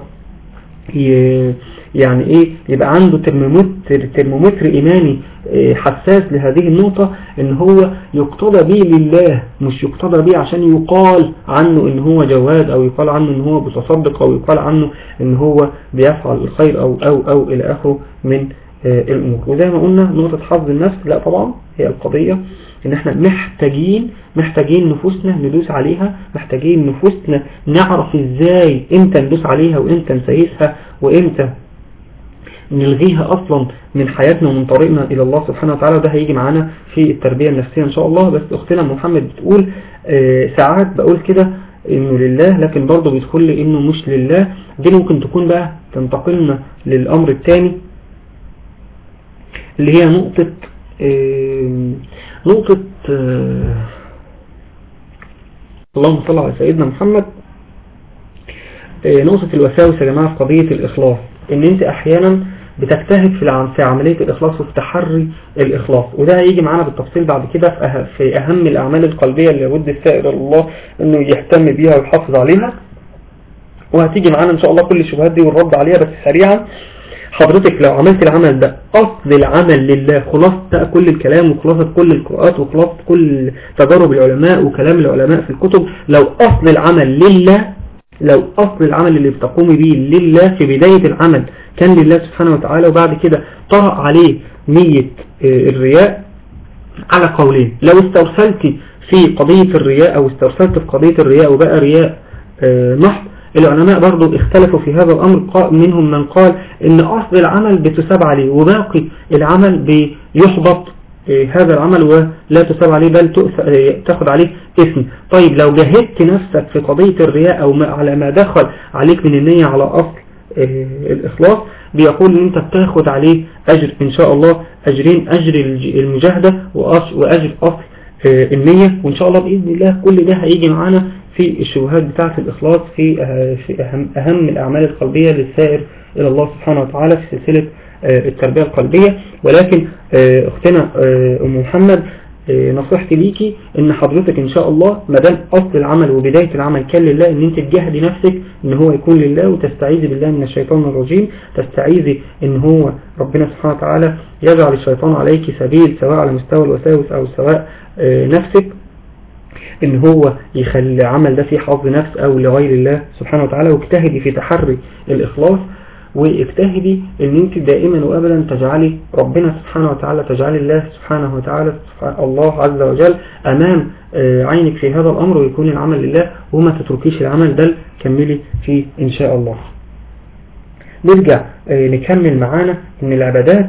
Speaker 4: يعني ايه يبقى عنده ترمومتر ايماني حساس لهذه النقطة، ان هو يقتضى به لله، مش يقتضى به عشان يقال عنه ان هو جواد، او يقال عنه ان هو بتصدق، او يقال عنه ان هو بيفعل الخير او الى اخره من الامور. وزي ما قلنا نقطة حظ النفس، لا طبعا هي القضية ان احنا محتاجين نفوسنا ندوس عليها، محتاجين نفوسنا نعرف ازاي امتى ندوس عليها، وامتى نسيسها، وامتى نلغيها اصلا من حياتنا ومن طريقنا الى الله سبحانه وتعالى. وده هيجي معانا في التربية النفسية ان شاء الله. بس اختنا محمد بتقول ساعات بقول كده انه لله، لكن برضه بيدخل لي انه مش لله. دي ممكن تكون بقى تنتقلنا للامر الثاني، اللي هي نقطة اللهم صل على سيدنا محمد، نقطة الوساوس يا جماعة في قضية الإخلاص. ان انت احيانا بتجتهد في عملية الإخلاص وفي تحري الإخلاص، وده هيجي معانا بالتفصيل بعد كده في أهم الأعمال القلبية اللي يود السائر الله انه يهتم بيها ويحافظ عليها. وهتيجي معانا ان شاء الله كل الشبهات دي والرد عليها. بس سريعا، حضرتك لو عملت العمل ده أصل العمل لله، خلاصة كل الكلام وخلاصة كل القراءات وخلاصة كل تجارب العلماء وكلام العلماء في الكتب، لو أصل العمل لله، لو أصل العمل اللي بتقومي به لله في بداية العمل كان لله سبحانه وتعالى، وبعد كده طرأ عليه نية الرياء، على قولين. لو استرسلت في قضية الرياء أو استرسلت في قضية الرياء وبقى رياء محض، العلماء برضو اختلفوا في هذا الأمر. منهم من قال ان أصل العمل بتساب عليه، وباقي العمل بيحبط هذا العمل ولا تساب عليه، بل تاخد عليه اسم. طيب لو جهدت نفسك في قضية الرياء أو على ما دخل عليك من النية على أصل الإخلاص، بيقول ان انت بتاخد عليه أجر ان شاء الله، أجرين، أجر المجاهدة وأجر أصل النية. وان شاء الله بإذن الله كل ده هيجي معانا في الشبهات بتاعة الإخلاص في أهم الأعمال القلبية للسائر إلى الله سبحانه وتعالى في سلسلة التربية القلبية. ولكن أختنا أم محمد، نصيحتي ليكي ان حضرتك ان شاء الله مدام اصل العمل وبداية العمل كان لله، ان انت تجاهدي نفسك ان هو يكون لله، وتستعيذي بالله من الشيطان الرجيم، تستعيذي ان هو ربنا سبحانه وتعالى يجعل الشيطان عليك سبيل، سواء على مستوى الوساوس او سواء نفسك، ان هو يخلي العمل ده فيه حظ نفس او لغير الله سبحانه وتعالى. واجتهدي في تحري الإخلاص، واجتهدي ان انت دائما وابدا تجعلي ربنا سبحانه وتعالى، تجعلي الله سبحانه وتعالى الله عز وجل امام عينك في هذا الامر، ويكون العمل لله، وما تتركيش العمل ده، كملي فيه ان شاء الله. نرجع نكمل معانا ان العبادات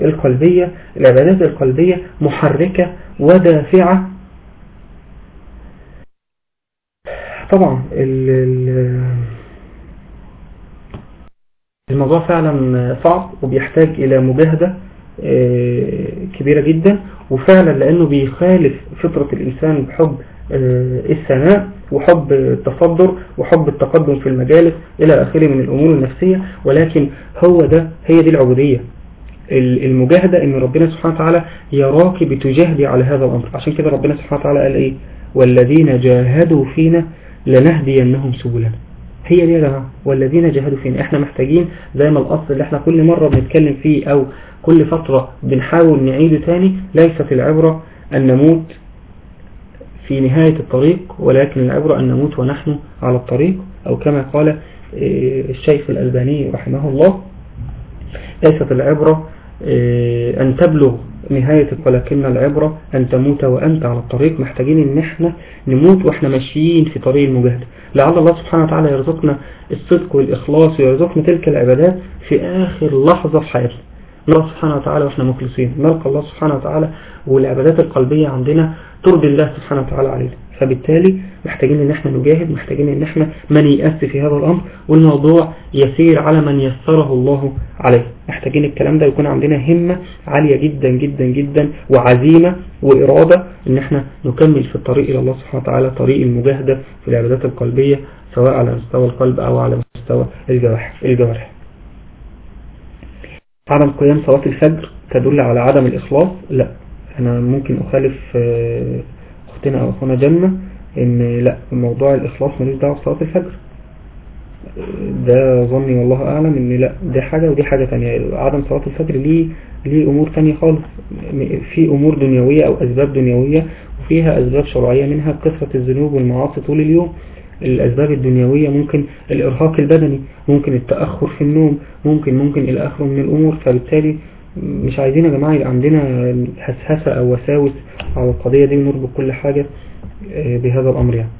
Speaker 4: القلبية محركة ودافعة طبعا الموضوع فعلا صعب وبيحتاج إلى مجاهدة كبيرة جدا، وفعلا لأنه بيخالف فطرة الإنسان بحب الثناء وحب التصدر وحب التقدم في المجالس إلى آخره من الأمور النفسية. ولكن هي دي العبودية، المجاهدة، إن ربنا سبحانه وتعالى يراك بتجاهدي على هذا الأمر. عشان كده ربنا سبحانه وتعالى قال إيه؟ والذين جاهدوا فينا لنهدينهم سبلنا. هي دي يا جماعة، والذين جاهدوا فينا. احنا محتاجين زي ما الأصل اللي احنا كل مرة بنتكلم فيه أو كل فترة بنحاول نعيده تاني، ليست العبرة أن نموت في نهاية الطريق، ولكن العبرة أن نموت ونحن على الطريق، أو كما قال الشيخ الألباني رحمه الله: ليست العبرة أن تبلغ نهاية، ولكن العبرة أن تموت وأنت على الطريق. محتاجين أن احنا نموت وإحنا ماشيين في طريق المجاهدة، لعل الله سبحانه وتعالى يرزقنا الصدق والإخلاص ويرزقنا تلك العبادات في آخر لحظة في حياتنا. نلقى سبحانه وتعالى وإحنا مخلصين، نلقى الله سبحانه وتعالى والعبادات القلبية عندنا ترضي الله سبحانه وتعالى علينا. فبالتالي محتاجين ان احنا نجاهد، محتاجين ان احنا ما نيأس في هذا الامر، والموضوع يسير على من يسره الله عليه. محتاجين الكلام ده يكون عندنا همة عالية جدا جدا جدا وعزيمة وإرادة ان احنا نكمل في الطريق الى الله سبحانه وتعالى، طريق المجاهدة في العبادات القلبية، سواء على مستوى القلب او على مستوى الجوارح. عدم قيام صلاة الفجر تدل على عدم الإخلاص؟ لا، أنا ممكن أخالف أختنا أو أخونا جنة إن لا، موضوع الإخلاص ملوش دعوة بصلاة الفجر. ده ظني والله أعلم إن لا، دي حاجة ودي حاجة تانية. عدم صلاة الفجر ليه أمور تانية خالص، في أمور دنيوية أو أسباب دنيوية، وفيها أسباب شرعية، منها كثرة الذنوب والمعاصي طول اليوم. الأسباب الدنيوية ممكن الإرهاق البدني، ممكن التأخر في النوم، ممكن إلى آخره من الأمور. فبالتالي مش عايزين يا جماعة يبقى عندنا هسهسة أو وساوس على القضية دي، ونربط كل حاجة بهذا الأمر يعني.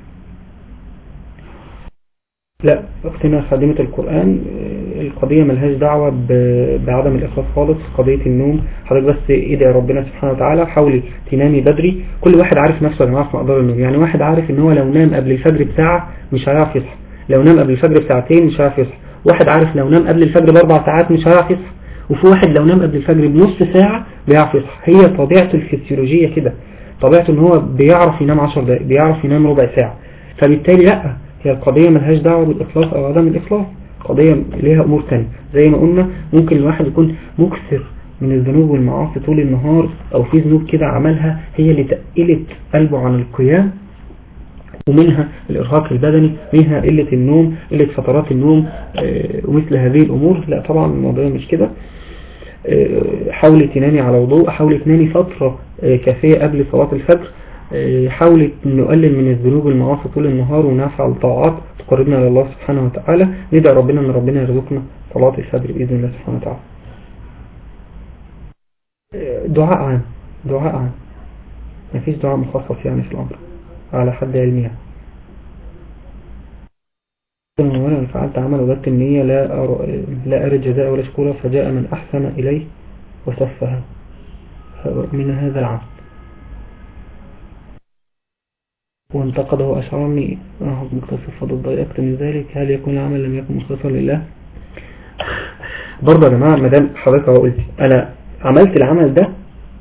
Speaker 4: لا، أختنا خادمة القرآن، القضية ملهاش دعوة بعدم الإخلاص خالص. قضية النوم حضرتك بس ادعي ربنا سبحانه وتعالى، حاولي تنامي بدري. كل واحد عارف نفسه يا جماعة في مقدار النوم. يعني واحد عارف ان هو لو نام قبل الفجر بساعة مش هيعرف يصحى، لو نام قبل الفجر بساعتين مش هيعرف يصحى. واحد عارف لو نام قبل الفجر ب4 ساعات مش هيعرف يصحى، وفي واحد لو نام قبل الفجر بنص ساعة بيعرف يصحى. هي طبيعته الفسيولوجية كده، طبيعته ان هو بيعرف ينام 10 دقائق، بيعرف ينام ربع ساعة. فبالتالي لا، هي القضية ملهاش دعوة بالإخلاص أو عدم الإخلاص، قضية ليها أمور تانية. زي ما قلنا ممكن الواحد يكون مكثر من الذنوب والمعاصي طول النهار، أو في ذنوب كده عملها هي اللي تقلت قلبه عن القيام، ومنها الإرهاق البدني، منها قلة النوم، قلة فترات النوم ومثل هذه الأمور. لا طبعا الموضوع مش كده. حاولي تنامي على وضوء، حاولي تنامي فترة كافية قبل صلاة الفجر، حاولي نقلل من الذنوب والمعاصي طول النهار ونفعل طاعات تقربنا إلى الله سبحانه وتعالى. ندعي ربنا ان ربنا يرزقنا صلاة الفجر بإذن الله سبحانه وتعالى. دعاء عام، مفيش دعاء مخصص يعني في الأمر على حد علمي يعني. وانا فعلت عمل وجدت النية لا أرى جزاء ولا شكورا، فجاء من أحسن إليه وسفها من هذا العمل وانتقده وأشعرني مكتصف فضل ضيقت من ذلك، هل يكون العمل لم يكن مخلصا لله؟ برضه يا جماعة مدام حضرتك قلت أنا عملت العمل ده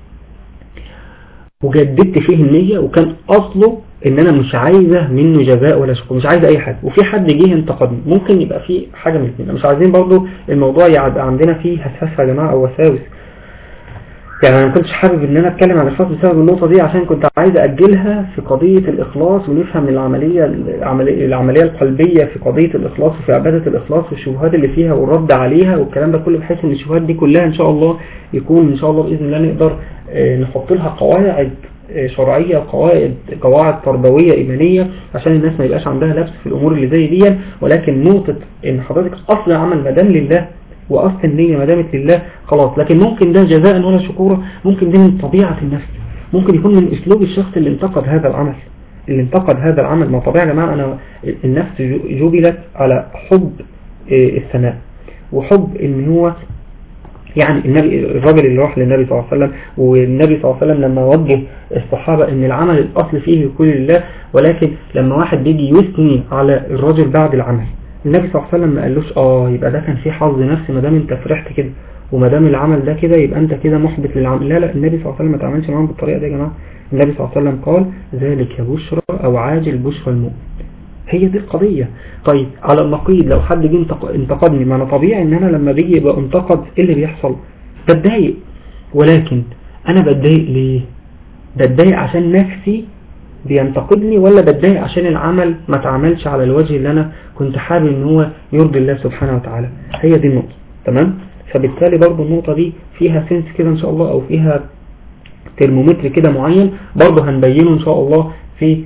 Speaker 4: وجددت فيه النية، وكان أصله ان انا مش عايزة منه جزاء ولا شكر، مش عايزة اي حاجة، وفي حد جه انتقدني، ممكن يبقى في حاجة من الاثنين. مش عايزين برضو الموضوع يبقى عندنا فيه هسهسة يا جماعة او وساوس. يعني انا ما كنتش حابب ان انا اتكلم عن الاخلاص بسبب النقطة دي، عشان كنت عايز اجلها في قضية الاخلاص، ونفهم العملية القلبية في قضية الاخلاص وفي عبادة الاخلاص والشبهات اللي فيها والرد عليها والكلام ده كله، بحيث ان الشبهات دي كلها ان شاء الله يكون ان شاء الله باذن الله نقدر نحط لها قواعد شرعية وقواعد تربوية إيمانية، عشان الناس ما يبقاش عندها لبس في الأمور اللي زي دي. ولكن نقطة إن حضرتك أصل عمل مدام لله وأصل النية مدامت لله خلاص. لكن ممكن ده جزاء ولا شكورا، ممكن ده من طبيعة النفس، ممكن يكون من أسلوب الشخص اللي انتقد هذا العمل. ما طبيعة يا جماعة أنا النفس جبلت على حب الثناء، وحب إن هو يعني الراجل اللي راح للنبي صلى الله عليه وسلم، والنبي صلى الله عليه وسلم لما وجه الصحابة ان العمل الاصل فيه يكون لله، ولكن لما واحد بيجي يثني على الرجل بعد العمل، النبي صلى الله عليه وسلم ما قالوش يبقى ده كان فيه حظ نفسي ما دام انت فرحت كده، وما دام العمل ده كده يبقى انت كده محبط للعمل. لا النبي صلى الله عليه وسلم ما تعاملش معاهم بالطريقة دي يا جماعة. النبي صلى الله عليه وسلم قال ذلك بشرى او عاجل بشرى المؤمن. هي دي القضية. طيب على النقيض لو حد جه انتقدني، ما انا طبيعي ان انا لما بيجي يبقى انتقد ايه اللي بيحصل؟ بتضايق. ولكن انا بتضايق ليه؟ بتضايق عشان نفسي بينتقدني، ولا بتضايق عشان العمل ما تعملش على الوجه اللي انا كنت حابب ان هو يرضي الله سبحانه وتعالى؟ هي دي النقطة. تمام. فبالتالي برضو النقطة دي فيها سنس كده ان شاء الله، او فيها ترمومتر كده معين برضو هنبينه ان شاء الله في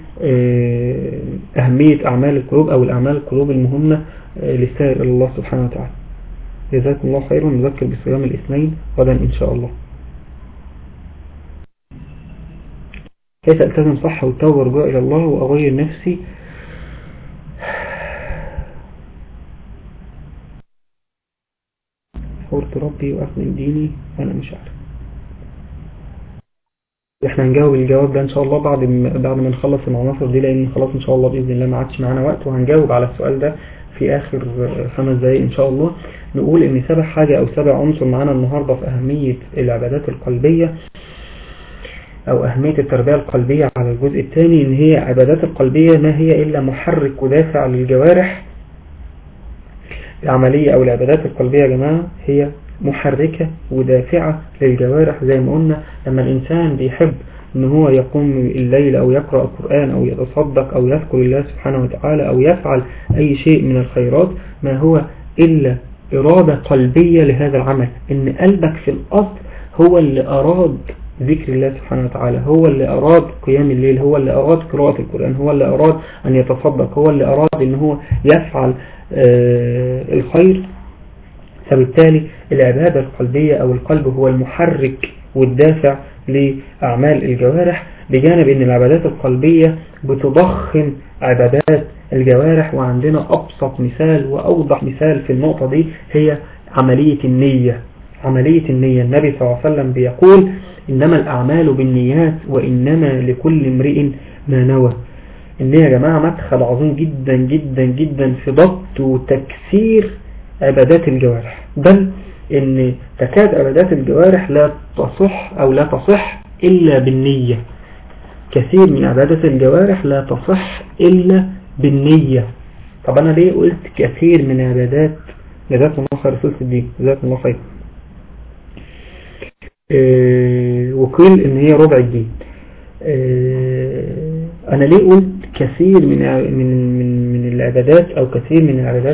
Speaker 4: أهمية أعمال القلوب أو الأعمال القلوب المهمة للسائر إلى الله سبحانه وتعالى. جزاكم الله خيرا. نذكر بصيام الاثنين غدا إن شاء الله. كيف ألتزم صح والتوبة والرجوع إلى الله وأغير نفسي؟ حورت ربي وأخدم ديني وأنا مش عارف. احنا هنجاوب الجواب ده ان شاء الله بعد ما نخلص العناصر دي، لان خلاص ان شاء الله باذن الله ما عادش معانا وقت، وهنجاوب على السؤال ده في اخر 5 دقائق ان شاء الله. نقول ان 7 حاجة او 7 عنصر معانا النهاردة في اهمية العبادات القلبية او اهمية التربية القلبية على الجزء الثاني. ان هي عبادات القلبية ما هي الا محرك ودافع للجوارح. العملية او العبادات القلبية يا جماعة هي محركة ودافعة للجوارح. زي ما قلنا لما الإنسان بيحب ان هو يقوم الليل او يقرأ القرآن او يتصدق او يذكر الله سبحانه وتعالى او يفعل اي شيء من الخيرات، ما هو الا ارادة قلبية لهذا العمل. ان قلبك في الاصل هو اللي اراد ذكر الله سبحانه وتعالى، هو اللي اراد قيام الليل، هو اللي اراد قراءة القرآن، هو اللي اراد ان يتصدق، هو اللي اراد ان هو يفعل الخير. فبالتالي العبادة القلبية أو القلب هو المحرك والدافع لأعمال الجوارح، بجانب أن العبادات القلبية بتضخم عبادات الجوارح. وعندنا أبسط مثال وأوضح مثال في النقطة دي هي عملية النية. عملية النية النبي صلى الله عليه وسلم بيقول إنما الأعمال بالنيات وإنما لكل امرئ ما نوى. النية يا جماعة مدخل عظيم جدا جدا جدا في ضبط وتكسير عبادات الجوارح، بل ان تكاد عبادات الجوارح لا تصح او لا تصح الا بالنية. كثير من عبادات الجوارح لا تصح الا بالنية. طب انا ليه قلت كثير من عبادات؟ جزاكم الله خير سلسة الدين، جزاكم الله خير. وقيل ان هي ربع الدين. انا ليه قلت كثير من العبادات او كثير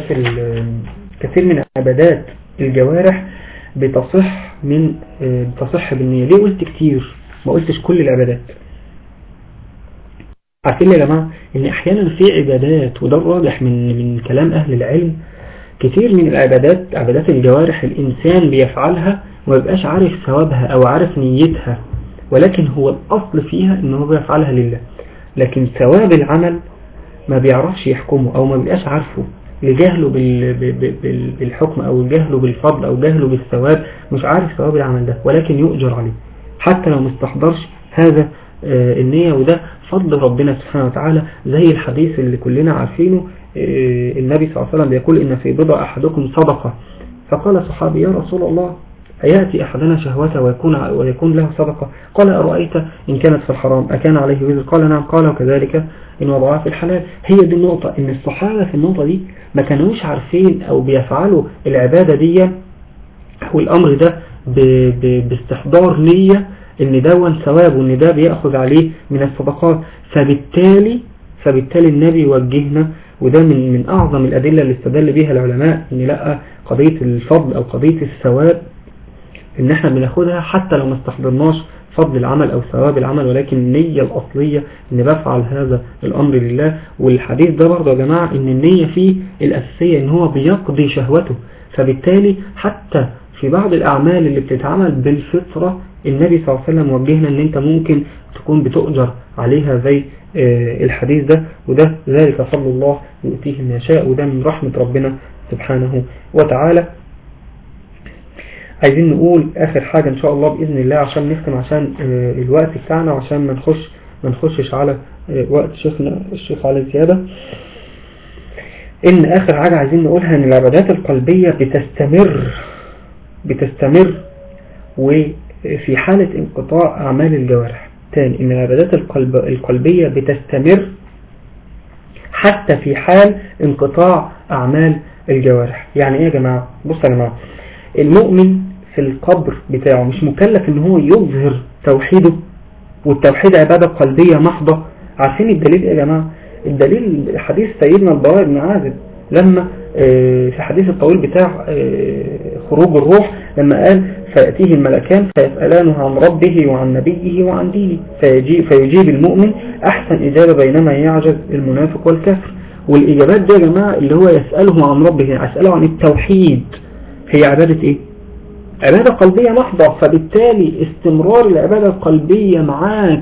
Speaker 4: من عبادات الجوارح بتصح بالنية؟ ليه قلت كتير ما قلتش كل العبادات؟ عارفين يا جماعة ان احيانا في عبادات، وده الراجح من كلام اهل العلم، كتير من العبادات عبادات الجوارح الانسان بيفعلها وما بيبقاش عارف ثوابها او عارف نيتها، ولكن هو الاصل فيها انه بيفعلها لله، لكن ثواب العمل ما بيعرفش يحكمه او ما بيبقاش عارفه لجهله بالحكم او جهله بالفضل او جهله بالثواب، مش عارف ثواب العمل ده ولكن يؤجر عليه حتى لو مستحضرش هذا النية. وده فضل ربنا سبحانه وتعالى، زي الحديث اللي كلنا عارفينه. النبي صلى الله عليه وسلم بيقول إن في بضع أحدكم صدقة، فقال صحابي يا رسول الله أيأتي أحدنا شهوته ويكون له صدقة؟ قال أرأيت إن كانت في الحرام أكان عليه وزر؟ قال نعم. قال وكذلك إن وضعها في الحلال. هي دي النقطة، إن الصحابة في النقطة دي ما كانوش عارفين أو بيفعلوا العبادة دي أو الأمر ده باستحضار نية إن ده ثواب وإن ده بيأخذ عليه من الصدقات. فبالتالي النبي وجهنا، وده من أعظم الأدلة اللي استدل بها العلماء، إن لا قضية الفضل أو قضية الثواب إن احنا بناخدها حتى لو ما استحضرناش فضل العمل أو ثواب العمل، ولكن النية الأصلية إن بفعل هذا الأمر لله. والحديث ده برضه يا جماعة إن النية فيه الأساسية إن هو بيقضي شهوته. فبالتالي حتى في بعض الأعمال اللي بتتعمل بالفطرة النبي صلى الله عليه وسلم وجهنا إن أنت ممكن تكون بتؤجر عليها زي الحديث ده. وده ذلك فضل الله يؤتيه من يشاء، وده من رحمة ربنا سبحانه وتعالى. عايزين نقول اخر حاجة ان شاء الله باذن الله عشان نختم، عشان الوقت بتاعنا، وعشان ما نخشش على وقت شيخنا الشيخ علي زيادة. ان اخر حاجة عايزين نقولها ان العبادات القلبية بتستمر وفي حالة انقطاع اعمال الجوارح. تاني، ان العبادات القلبية بتستمر حتى في حال انقطاع اعمال الجوارح. يعني ايه يا جماعة؟ بصوا يا جماعة، المؤمن في القبر بتاعه مش مكلف ان هو يظهر توحيده، والتوحيد عبادة قلبية محضة. عارفين الدليل ايه يا جماعة؟ الدليل حديث سيدنا البراء بن عازب لما في حديث الطويل بتاع خروج الروح، لما قال فيأتيه الملكان فيسألانه عن ربه وعن نبيه وعن دينه، فيجيب المؤمن أحسن إجابة بينما يعجز المنافق والكافر. والإجابات دي يا جماعة اللي هو يسأله عن ربه، يسأله عن التوحيد، هي عبادة إيه؟ عبادة قلبية محضة. فبالتالي استمرار العبادة القلبية معاك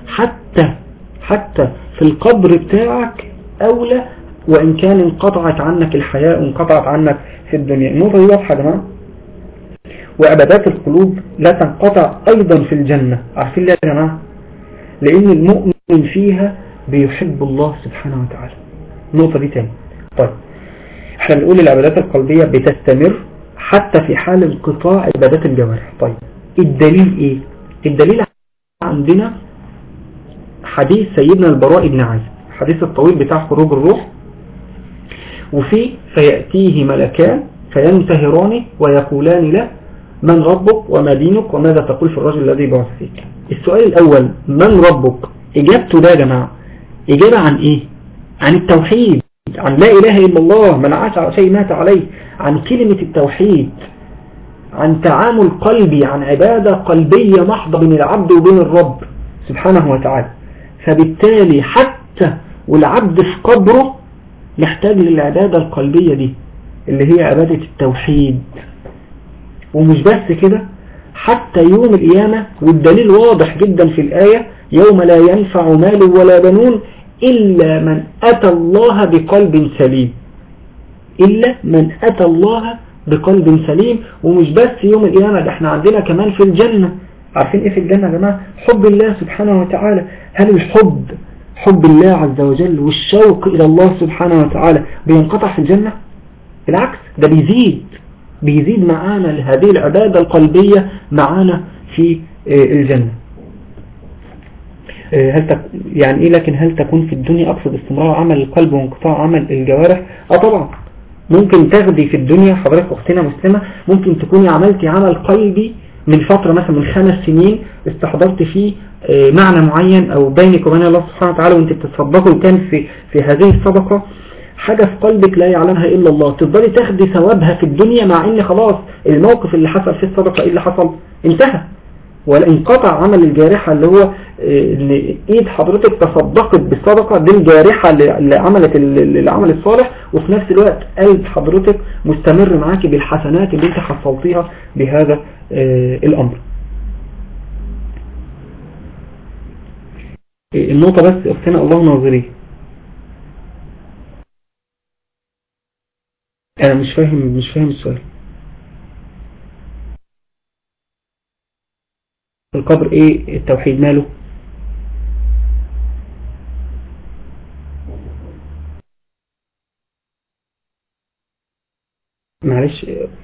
Speaker 4: حتى في القبر بتاعك أولى، وإن كان انقطعت عنك الحياة وانقطعت عنك في الدنيا. النقطة دي واضحة يا جماعة. وعبادات القلوب لا تنقطع أيضا في الجنة. عارفين ليه يا جماعة؟ لأن المؤمن فيها بيحب الله سبحانه وتعالى. النقطة دي تاني. طيب، احنا بنقول العبادات القلبية بتستمر حتى في حال انقطاع عبادات الجوارح. طيب، الدليل ايه؟ الدليل عندنا حديث سيدنا البراء بن عازب، حديث الطويل بتاع خروج الروح، وفيه فيأتيه ملكان فينتهرانه ويقولان له من ربك وما دينك وماذا تقول في الرجل الذي بعث فيك. السؤال الأول، من ربك؟ إجابته ده يا جماعة إجابة عن إيه؟ عن التوحيد، عن لا إله إلا الله، من عاش على شيء مات عليه، عن كلمة التوحيد، عن تعامل قلبي، عن عبادة قلبية محضة بين العبد وبين الرب سبحانه وتعالى. فبالتالي حتى والعبد في قبره يحتاج للعبادة القلبية دي اللي هي عبادة التوحيد. ومش بس كده، حتى يوم القيامة، والدليل واضح جدا في الآية، يوم لا ينفع مال ولا بنون إلا من أتى الله بقلب سليم، إلا من أتى الله بقلب سليم. ومش بس يوم القيامة، ده احنا عندنا كمان في الجنة. عارفين ايه في الجنة يا جماعة؟ حب الله سبحانه وتعالى. هل حب الله عز وجل والشوق إلى الله سبحانه وتعالى بينقطع في الجنة؟ بالعكس، ده بيزيد معانا لهذه العبادة القلبية معانا في الجنة. يعني ايه لكن هل تكون في الدنيا؟ اقصد استمرار عمل القلب وانقطاع عمل الجوارح. طبعا ممكن تاخدي في الدنيا، حضرتك اختنا مسلمة، ممكن تكوني عملتي عمل قلبي من فترة مثلا من 5 سنين استحضرت فيه معنى معين او بينك وبين الله سبحانه وتعالى وانت بتتصدقوا، وكان في هذه الصدقة حاجة في قلبك لا يعلمها إلا الله، تفضلي تاخدي ثوابها في الدنيا، مع ان خلاص الموقف اللي حصل في الصدقة ايه اللي حصل؟ انتهى. ولا انقطع عمل الجارحة اللي هو ان ايد حضرتك تصدقت بالصدقة دي الجارحة اللي عملت العمل الصالح، وفي نفس الوقت قلب حضرتك مستمر معاكي بالحسنات اللي انت حصلتيها بهذا الامر. النقطة بس اختنا الله ناظري، انا مش فاهم السؤال. القبر ايه التوحيد ماله؟ معلش،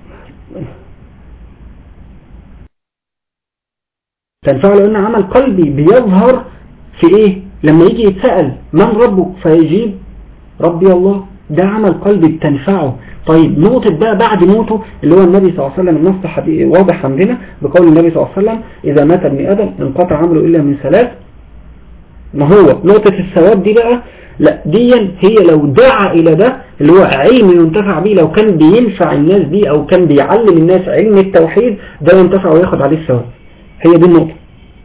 Speaker 4: تنفع له ان عمل قلبي بيظهر في ايه؟ لما يجي يتسأل من ربك فيجيب ربي الله، ده عمل قلبي بتنفعه. طيب نقطة بقى بعد موته اللي هو النبي صلى الله عليه وسلم، النص واضح عندنا بقول النبي صلى الله عليه وسلم إذا مات ابن آدم انقطع عمله إلا من 3. ما هو نقطة الثواب دي بقى، لا دي هي لو دعا إلى ده اللي هو علم ينتفع به، لو كان بينفع الناس دي أو كان بيعلم الناس علم التوحيد ده ينتفع وياخد عليه الثواب. هي دي النقطة،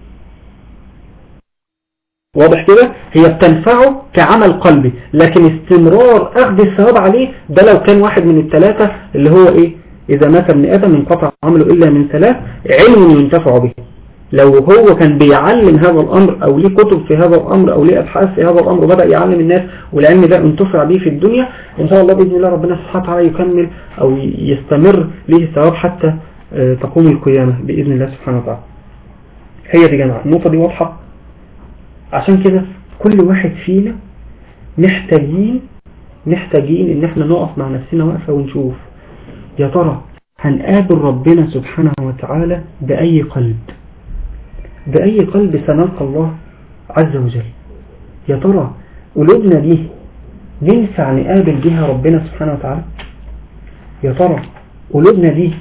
Speaker 4: واضح كده؟ هي بتنفعه كعمل قلبي، لكن استمرار أخذ الثواب عليه ده لو كان واحد من ال3 اللي هو إيه؟ إذا مات ابن آدم انقطع عمله إلا من 3 علم ينتفع به. لو هو كان بيعلم هذا الأمر أو ليه كتب في هذا الأمر أو ليه أبحاث في هذا الأمر وبدأ يعلم الناس والعلم ده انتفع به في الدنيا، إن شاء الله بإذن الله ربنا سبحانه وتعالى يكمل أو يستمر له الثواب حتى تقوم القيامة بإذن الله سبحانه وتعالى. هي دي جماعة النقطة دي واضحة. عشان كده كل واحد فينا محتاجين ان احنا نقف مع نفسنا وقفة ونشوف يا ترى هنقابل ربنا سبحانه وتعالى بأي قلب سنلقى الله عز وجل. يا ترى قلوبنا دي ينفع نقابل بها ربنا سبحانه وتعالى؟ يا ترى قلوبنا دي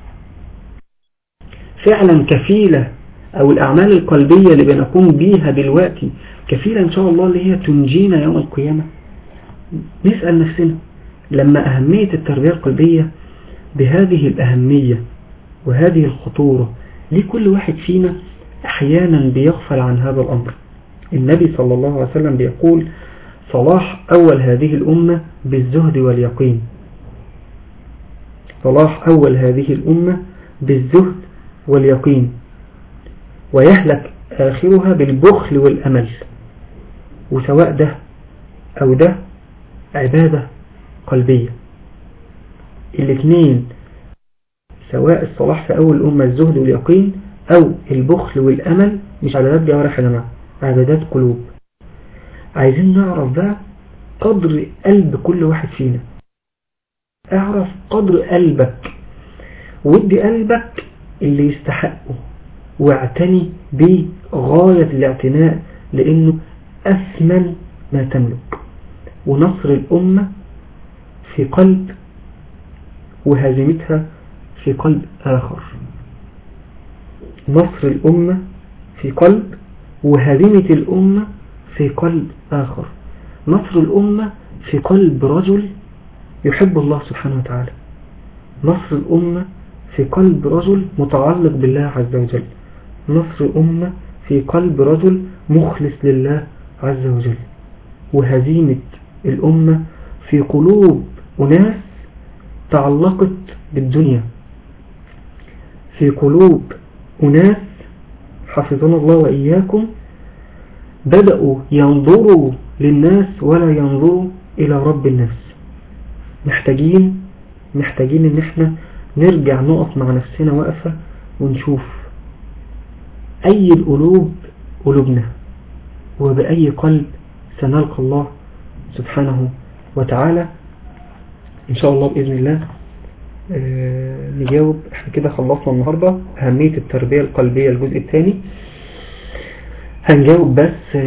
Speaker 4: فعلا كفيلة، او الاعمال القلبية اللي بنقوم بيها دلوقتي كفيلة ان شاء الله اللي هي تنجينا يوم القيامة؟ نسأل نفسنا لما أهمية التربية القلبية بهذه الأهمية وهذه الخطورة، ليه كل واحد فينا أحيانا بيغفل عن هذا الأمر؟ النبي صلى الله عليه وسلم بيقول صلاح أول هذه الأمة بالزهد واليقين، صلاح أول هذه الأمة بالزهد واليقين، ويهلك آخرها بالبخل والأمل. وسواء ده أو ده عبادة قلبية، الاثنين سواء الصلاح في أول الأمة الزهد واليقين أو البخل والأمل مش عبادات جوارح يا جماعة، عبادات قلوب. عايزين نعرف بقى قدر قلب كل واحد فينا. اعرف قدر قلبك ودي قلبك اللي يستحقه، واعتني بغاية الاعتناء لأنه أثمن ما تملك. ونصر الأمة في قلب وهزيمتها في قلب آخر. نصر الأمة في قلب وهزيمة الأمة في قلب آخر. نصر الأمة في قلب رجل يحب الله سبحانه وتعالى، نصر الأمة في قلب رجل متعلق بالله عز وجل، نصر الأمة في قلب رجل مخلص لله عز وجل. وهزيمة الأمة في قلوب أناس تعلقت بالدنيا، في قلوب أناس حفظنا الله وإياكم بدأوا ينظروا للناس ولا ينظروا إلى رب الناس. محتاجين ان احنا نرجع نقف مع نفسنا وقفة ونشوف أي القلوب قلوبنا، وبأي قلب سنلقى الله سبحانه وتعالى. إن شاء الله بإذن الله نجاوب. احنا كده خلصنا النهاردة أهمية التربية القلبية الجزء الثاني. هنجاوب بس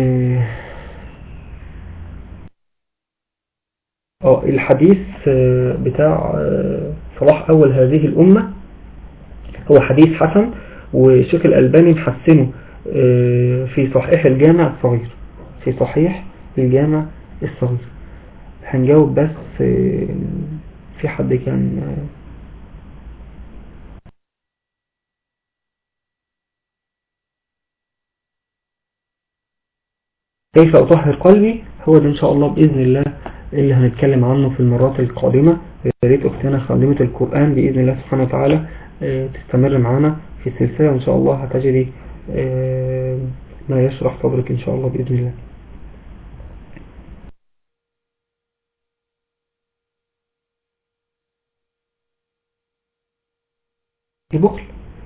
Speaker 4: الحديث بتاع صلاح أول هذه الأمة هو حديث حسن، وشيخ الألباني محسنه في صحيح الجامع الصغير، في صحيح الجامع الصغير. هنجاوب بس في حد كان كيف أطهر قلبي، هو ده إن شاء الله بإذن الله اللي هنتكلم عنه في المرات القادمة. يا ريت أختنا خادمة القرآن بإذن الله سبحانه وتعالى تستمر معنا في السلسلة، وإن شاء الله هتجري ما يشرح صدرك إن شاء الله بإذن الله. البخل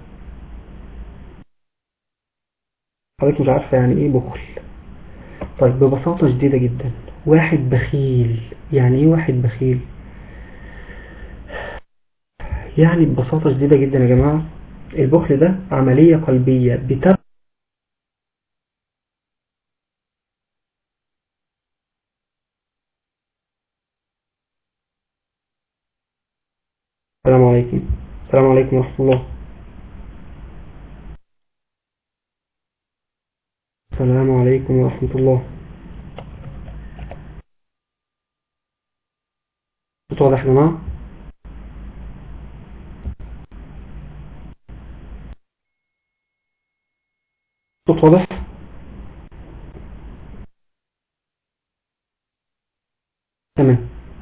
Speaker 4: حضرتك مش عارفة يعني إيه بخل؟ طيب ببساطة شديدة جدا، واحد بخيل. يعني إيه واحد بخيل؟ يعني ببساطة شديدة جدا يا جماعة، البخل ده عملية قلبية السلام عليكم. السلام عليكم ورحمة الله. السلام عليكم ورحمة الله. صوت واضح يا جماعة؟ صوت واضح؟ تمام.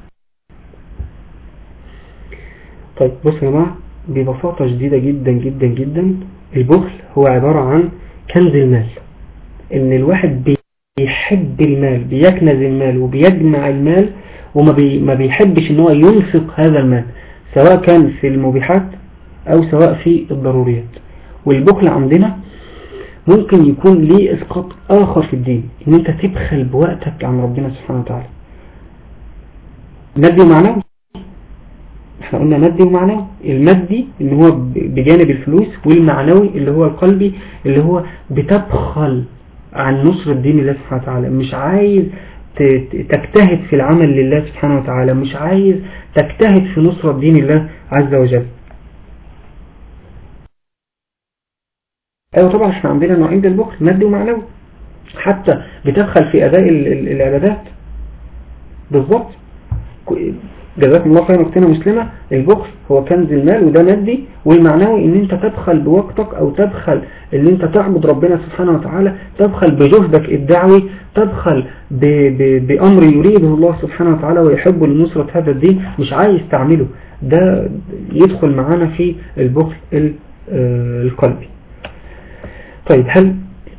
Speaker 4: طيب بص يا جماعة، ببساطة شديدة جدا جدا جدا، البخل هو عبارة عن كنز المال. ان الواحد بيحب المال، بيكنز المال وبيجمع المال، وما بيحبش ان هو ينفق هذا المال، سواء كان في المبيحات أو سواء في الضروريات. والبخل عندنا ممكن يكون ليه إسقاط آخر في الدين، إن أنت تبخل بوقتك عن ربنا سبحانه وتعالى. مادي ومعنوي، احنا قلنا مادي ومعنوي. المادي إن هو بجانب الفلوس، والمعنوي اللي هو القلبي اللي هو بتبخل عن نصر الدين الله سبحانه وتعالى، مش عايز تجتهد في العمل لله سبحانه وتعالى، مش عايز تجتهد في نصرة دين الله عز وجل. ايوه طبعا احنا عندنا نوعين من البخل، مادي ومعنوي، حتى بتبخل في اداء العبادات. بالظبط، جزاكم الله خيرا اختنا مسلمة. البخل هو كنز المال وده مادي، والمعنوي ان انت تبخل بوقتك او تبخل ان انت تعبد ربنا سبحانه وتعالى، تبخل بجهدك الدعوي، تبخل بامر يريده الله سبحانه وتعالى ويحب لنصرة هذا الدين، مش عايز تعمله. ده يدخل معانا في البخل القلبي. طيب هل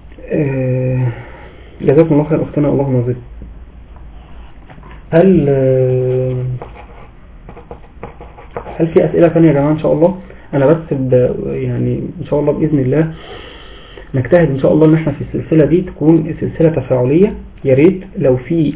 Speaker 4: جزاكم الله خير اختنا اللهم بارك، هل في أسئلة ثانية يا جماعة؟ إن شاء الله أنا بس يعني إن شاء الله بإذن الله نجتهد إن شاء الله إن إحنا في السلسلة دي تكون سلسلة تفاعلية. يا ريت لو في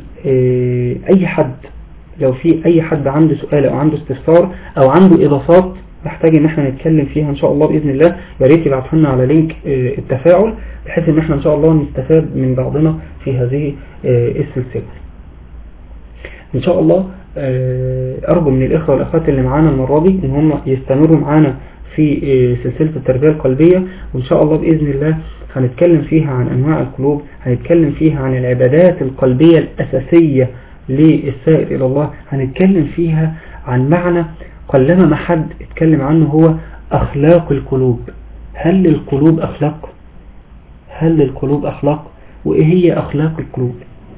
Speaker 4: أي حد عنده سؤال أو عنده استفسار أو عنده إضافات محتاج إن إحنا نتكلم فيها إن شاء الله بإذن الله، يا ريت يبعثوا لنا على لينك التفاعل، بحيث إن إحنا إن شاء الله نستفاد من بعضنا في هذه السلسلة إن شاء الله. أرجو من الإخوة والأخوات اللي معانا المرة دي إن هم يستمروا معانا في سلسلة التربية القلبية، وإن شاء الله بإذن الله هنتكلم فيها عن أنواع القلوب، هنتكلم فيها عن العبادات القلبية الأساسية للسائر إلى الله، هنتكلم فيها عن معنى قلما ما حد اتكلم عنه، هو أخلاق القلوب. هل للقلوب أخلاق؟ هل للقلوب أخلاق؟ وإيه هي أخلاق القلوب؟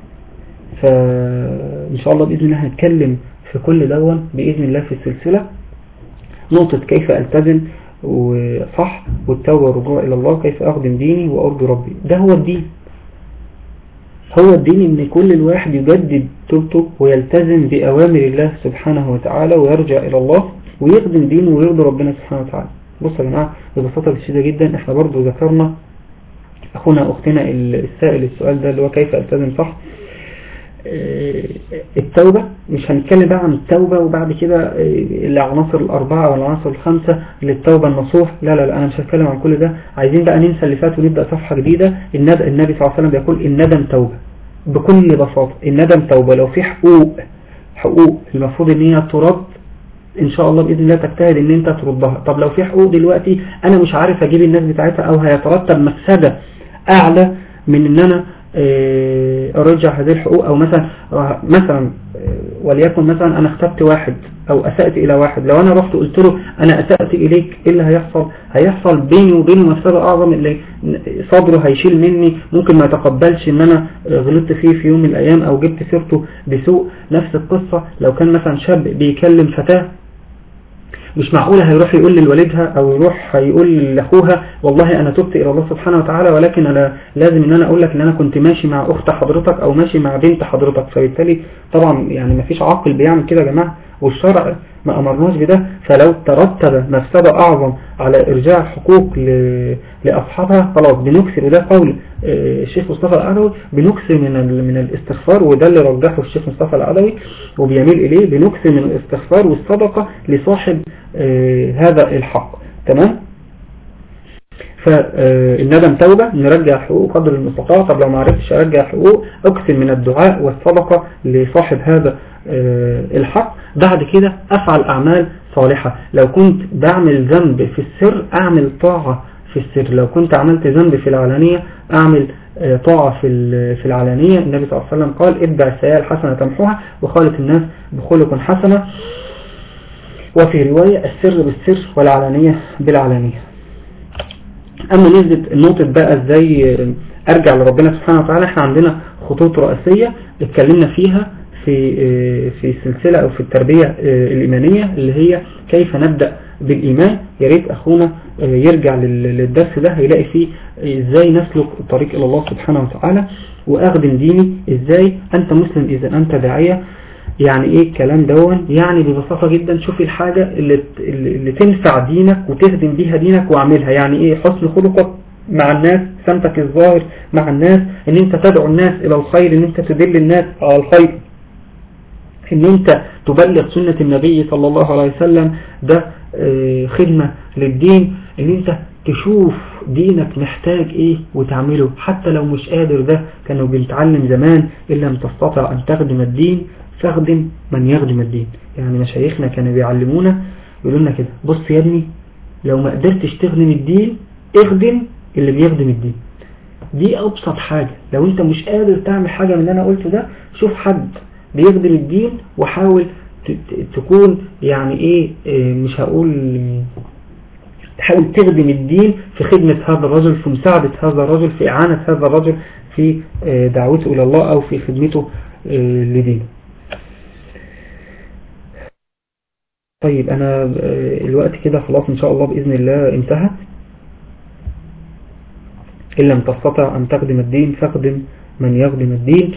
Speaker 4: فإن شاء الله بإذن الله هنتكلم في كل دون بإذن الله في السلسلة. نقطة كيف ألتزم وصح، والتوبة والرجوع إلى الله، كيف أخدم ديني وأرجو ربي. ده هو الدين، هو الدين إن كل الواحد يجدد توبته ويلتزم بأوامر الله سبحانه وتعالى ويرجع إلى الله ويخدم دينه ويرضي ربنا سبحانه وتعالى. بصوا يا جماعة ببساطة شديدة جدا، احنا برضو ذكرنا أخونا أختنا السائل السؤال ده اللي هو كيف ألتزم صح. التوبة مش هنتكلم بقى عن التوبة وبعد كده العناصر الأربعة والعناصر الخمسة للتوبة النصوح، لا أنا مش هتكلم عن كل ده. عايزين بقى ننسى اللي فات ونبدأ صفحة جديدة. النبي صلى الله عليه وسلم بيقول الندم توبة بكل بساطة. الندم توبة. لو في حقوق المفروض ان هي ترد، ان شاء الله بإذن الله تجتهد ان انت تردها. طب لو في حقوق دلوقتي انا مش عارف اجيب الناس بتاعتها او هيترتب مفسدة اعلى من ان انا ارجع هذه الحقوق، او مثلا وليكن مثلا انا اختبت واحد او اسأت الى واحد، لو انا رحت قلت له انا اسأت اليك، ايه اللي هيحصل بيني وبينه مفسدة اعظم، اللي صدره هيشيل مني، ممكن ما يتقبلش ان انا غلطت فيه في يوم من الايام او جبت سيرته بسوء. نفس القصة لو كان مثلا شاب بيكلم فتاة، مش معقولة هيروح يقول لوالدها او يروح هيقول لاخوها والله انا تبت الى الله سبحانه وتعالى، ولكن انا لازم ان انا اقول لك ان انا كنت ماشي مع اخت حضرتك او ماشي مع بنت حضرتك. فبالتالي طبعا يعني ما فيش عاقل بيعمل كده يا جماعة، والشرع ما امرناش بده. فلو ترتب مفسدة اعظم على ارجاع الحقوق لاصحابها خلاص بنكسر. وده قول الشيخ مصطفى العدوي، بنكسر من الاستغفار، وده اللي رجحه الشيخ مصطفى العدوي وبيميل اليه، بنكسر من الاستغفار والصدقة لصاحب هذا الحق. تمام. فالندم توبة، نرجع الحقوق قدر المستطاع. طب لو ما عرفتش ارجع الحقوق اكثر من الدعاء والصدقة لصاحب هذا الحق. بعد كده افعل اعمال صالحة. لو كنت بعمل ذنب في السر اعمل طاعة في السر، لو كنت عملت ذنب في العلانية اعمل طاعة في العلانية. النبي صلى الله عليه وسلم قال اتبع السيئة الحسنة تمحوها وخالق الناس بخلق حسنة، وفي رواية السر بالسر والعلانية بالعلانية. اما نقطة بقى ازاي ارجع لربنا سبحانه وتعالى، احنا عندنا خطوط رئيسية اتكلمنا فيها في السلسلة او في التربية الايمانية اللي هي كيف نبدأ بالايمان. يا ريت اخونا يرجع للدرس ده، هيلاقي فيه ازاي نسلك الطريق الى الله سبحانه وتعالى واخدم ديني. ازاي انت مسلم اذا انت داعية، يعني ايه الكلام دون؟ يعني ببساطة جدا شوف الحاجة اللي تنفع دينك وتخدم بيها دينك واعملها. يعني ايه حسن خلقك مع الناس، سمتك الظاهر مع الناس، ان انت تدعو الناس الى الخير، ان انت تدل الناس على الخير، ان انت تبلغ سنة النبي صلى الله عليه وسلم، ده خدمة للدين. ان انت تشوف دينك محتاج ايه وتعمله حتى لو مش قادر. ده كانوا بنتعلم زمان إن لم تستطع ان تخدم الدين فاخدم من يخدم الدين. يعني مشايخنا كانوا بيعلمونا يقولوا لنا كده، بص يا ابني لو ما قدرتش تخدم الدين اخدم اللي بيخدم الدين. دي ابسط حاجة. لو انت مش قادر تعمل حاجة من اللي انا قلته ده، شوف حد بيخدم الدين وحاول تكون يعني ايه مش هقول، تحاول تخدم الدين في خدمة هذا الرجل، في مساعدة هذا الرجل، في إعانة هذا الرجل في دعوته إلى الله أو في خدمته لدينه. طيب أنا الوقت كده خلاص إن شاء الله بإذن الله انتهى. إن لم تستطع أن تخدم الدين فاخدم من يخدم الدين.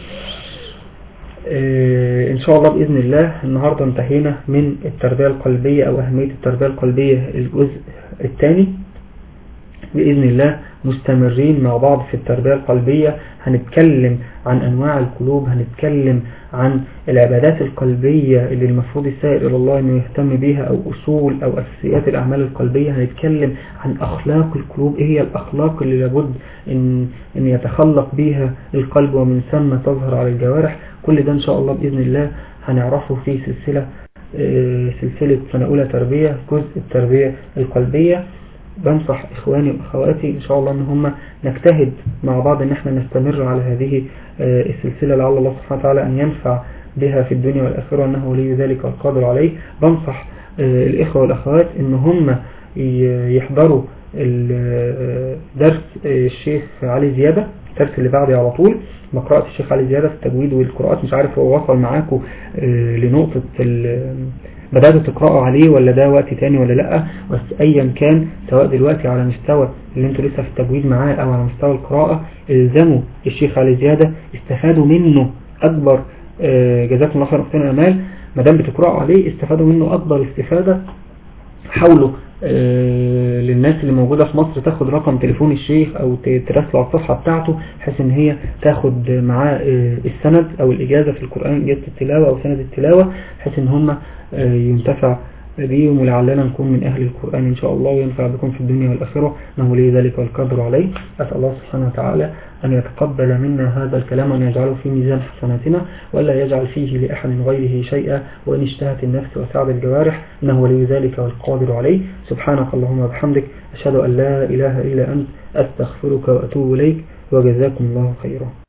Speaker 4: إن شاء الله بإذن الله النهاردة انتهينا من التربية القلبية أو أهمية التربية القلبية الجزء الثاني. بإذن الله مستمرين مع بعض في التربية القلبية، هنتكلم عن أنواع القلوب، هنتكلم عن العبادات القلبية اللي المفروض السائر إلى الله أنه يهتم بيها، أو أصول أو أساسيات الأعمال القلبية، هنتكلم عن أخلاق القلوب، إيه هي الأخلاق اللي لابد أن يتخلق بها القلب ومن ثم تظهر على الجوارح. كل ده إن شاء الله بإذن الله هنعرفه في سلسلة سنة أولى تربية، جزء التربية القلبية. بنصح إخواني وأخواتي إن شاء الله أن هم نجتهد مع بعض أن احنا نستمر على هذه السلسلة، لعل الله سبحانه وتعالى أن ينفع بها في الدنيا والآخرة، أنه ولي ذلك والقادر عليه. بنصح الإخوة والأخوات أن هم يحضروا درس الشيخ علي زيادة، الدرس اللي بعدي على طول، مقرأة الشيخ علي زيادة في التجويد والقراءات. مش عارف هو وصل معاكم لنقطة بدأتوا تقرأوا عليه ولا ده وقت تاني ولا لأ، بس أيا كان سواء دلوقتي على مستوى اللي انتوا لسه في التجويد معاه أو على مستوى القراءة، الزموا الشيخ علي زيادة، استفادوا منه أكبر جزاكم الله خير أختنا أمال. مدام بتقرأوا عليه استفادوا منه أكبر استفادة. حاولوا للناس اللي موجودة في مصر تاخد رقم تليفون الشيخ او تراسله على الصفحة بتاعته، بحيث ان هي تاخد معاه السند او الاجازة في القرآن، اجازة التلاوة او سند التلاوة، بحيث ان هم ينتفع بيهم، ولعلنا نكون من اهل القرآن ان شاء الله وينفع بكم في الدنيا والاخرة، انه ولي ذلك والقدر عليه. اسأل الله سبحانه وتعالى أن يتقبل منا هذا الكلام وأن يجعله في ميزان حسناتنا، ولا يجعل فيه لأحد غيره شيئا، وإن اشتهت النفس وسعد الجوارح إنه ولي ذلك والقادر عليه. سبحانك اللهم وبحمدك، أشهد أن لا إله إلا أنت، أستغفرك وأتوب إليك، وجزاكم الله خيرا.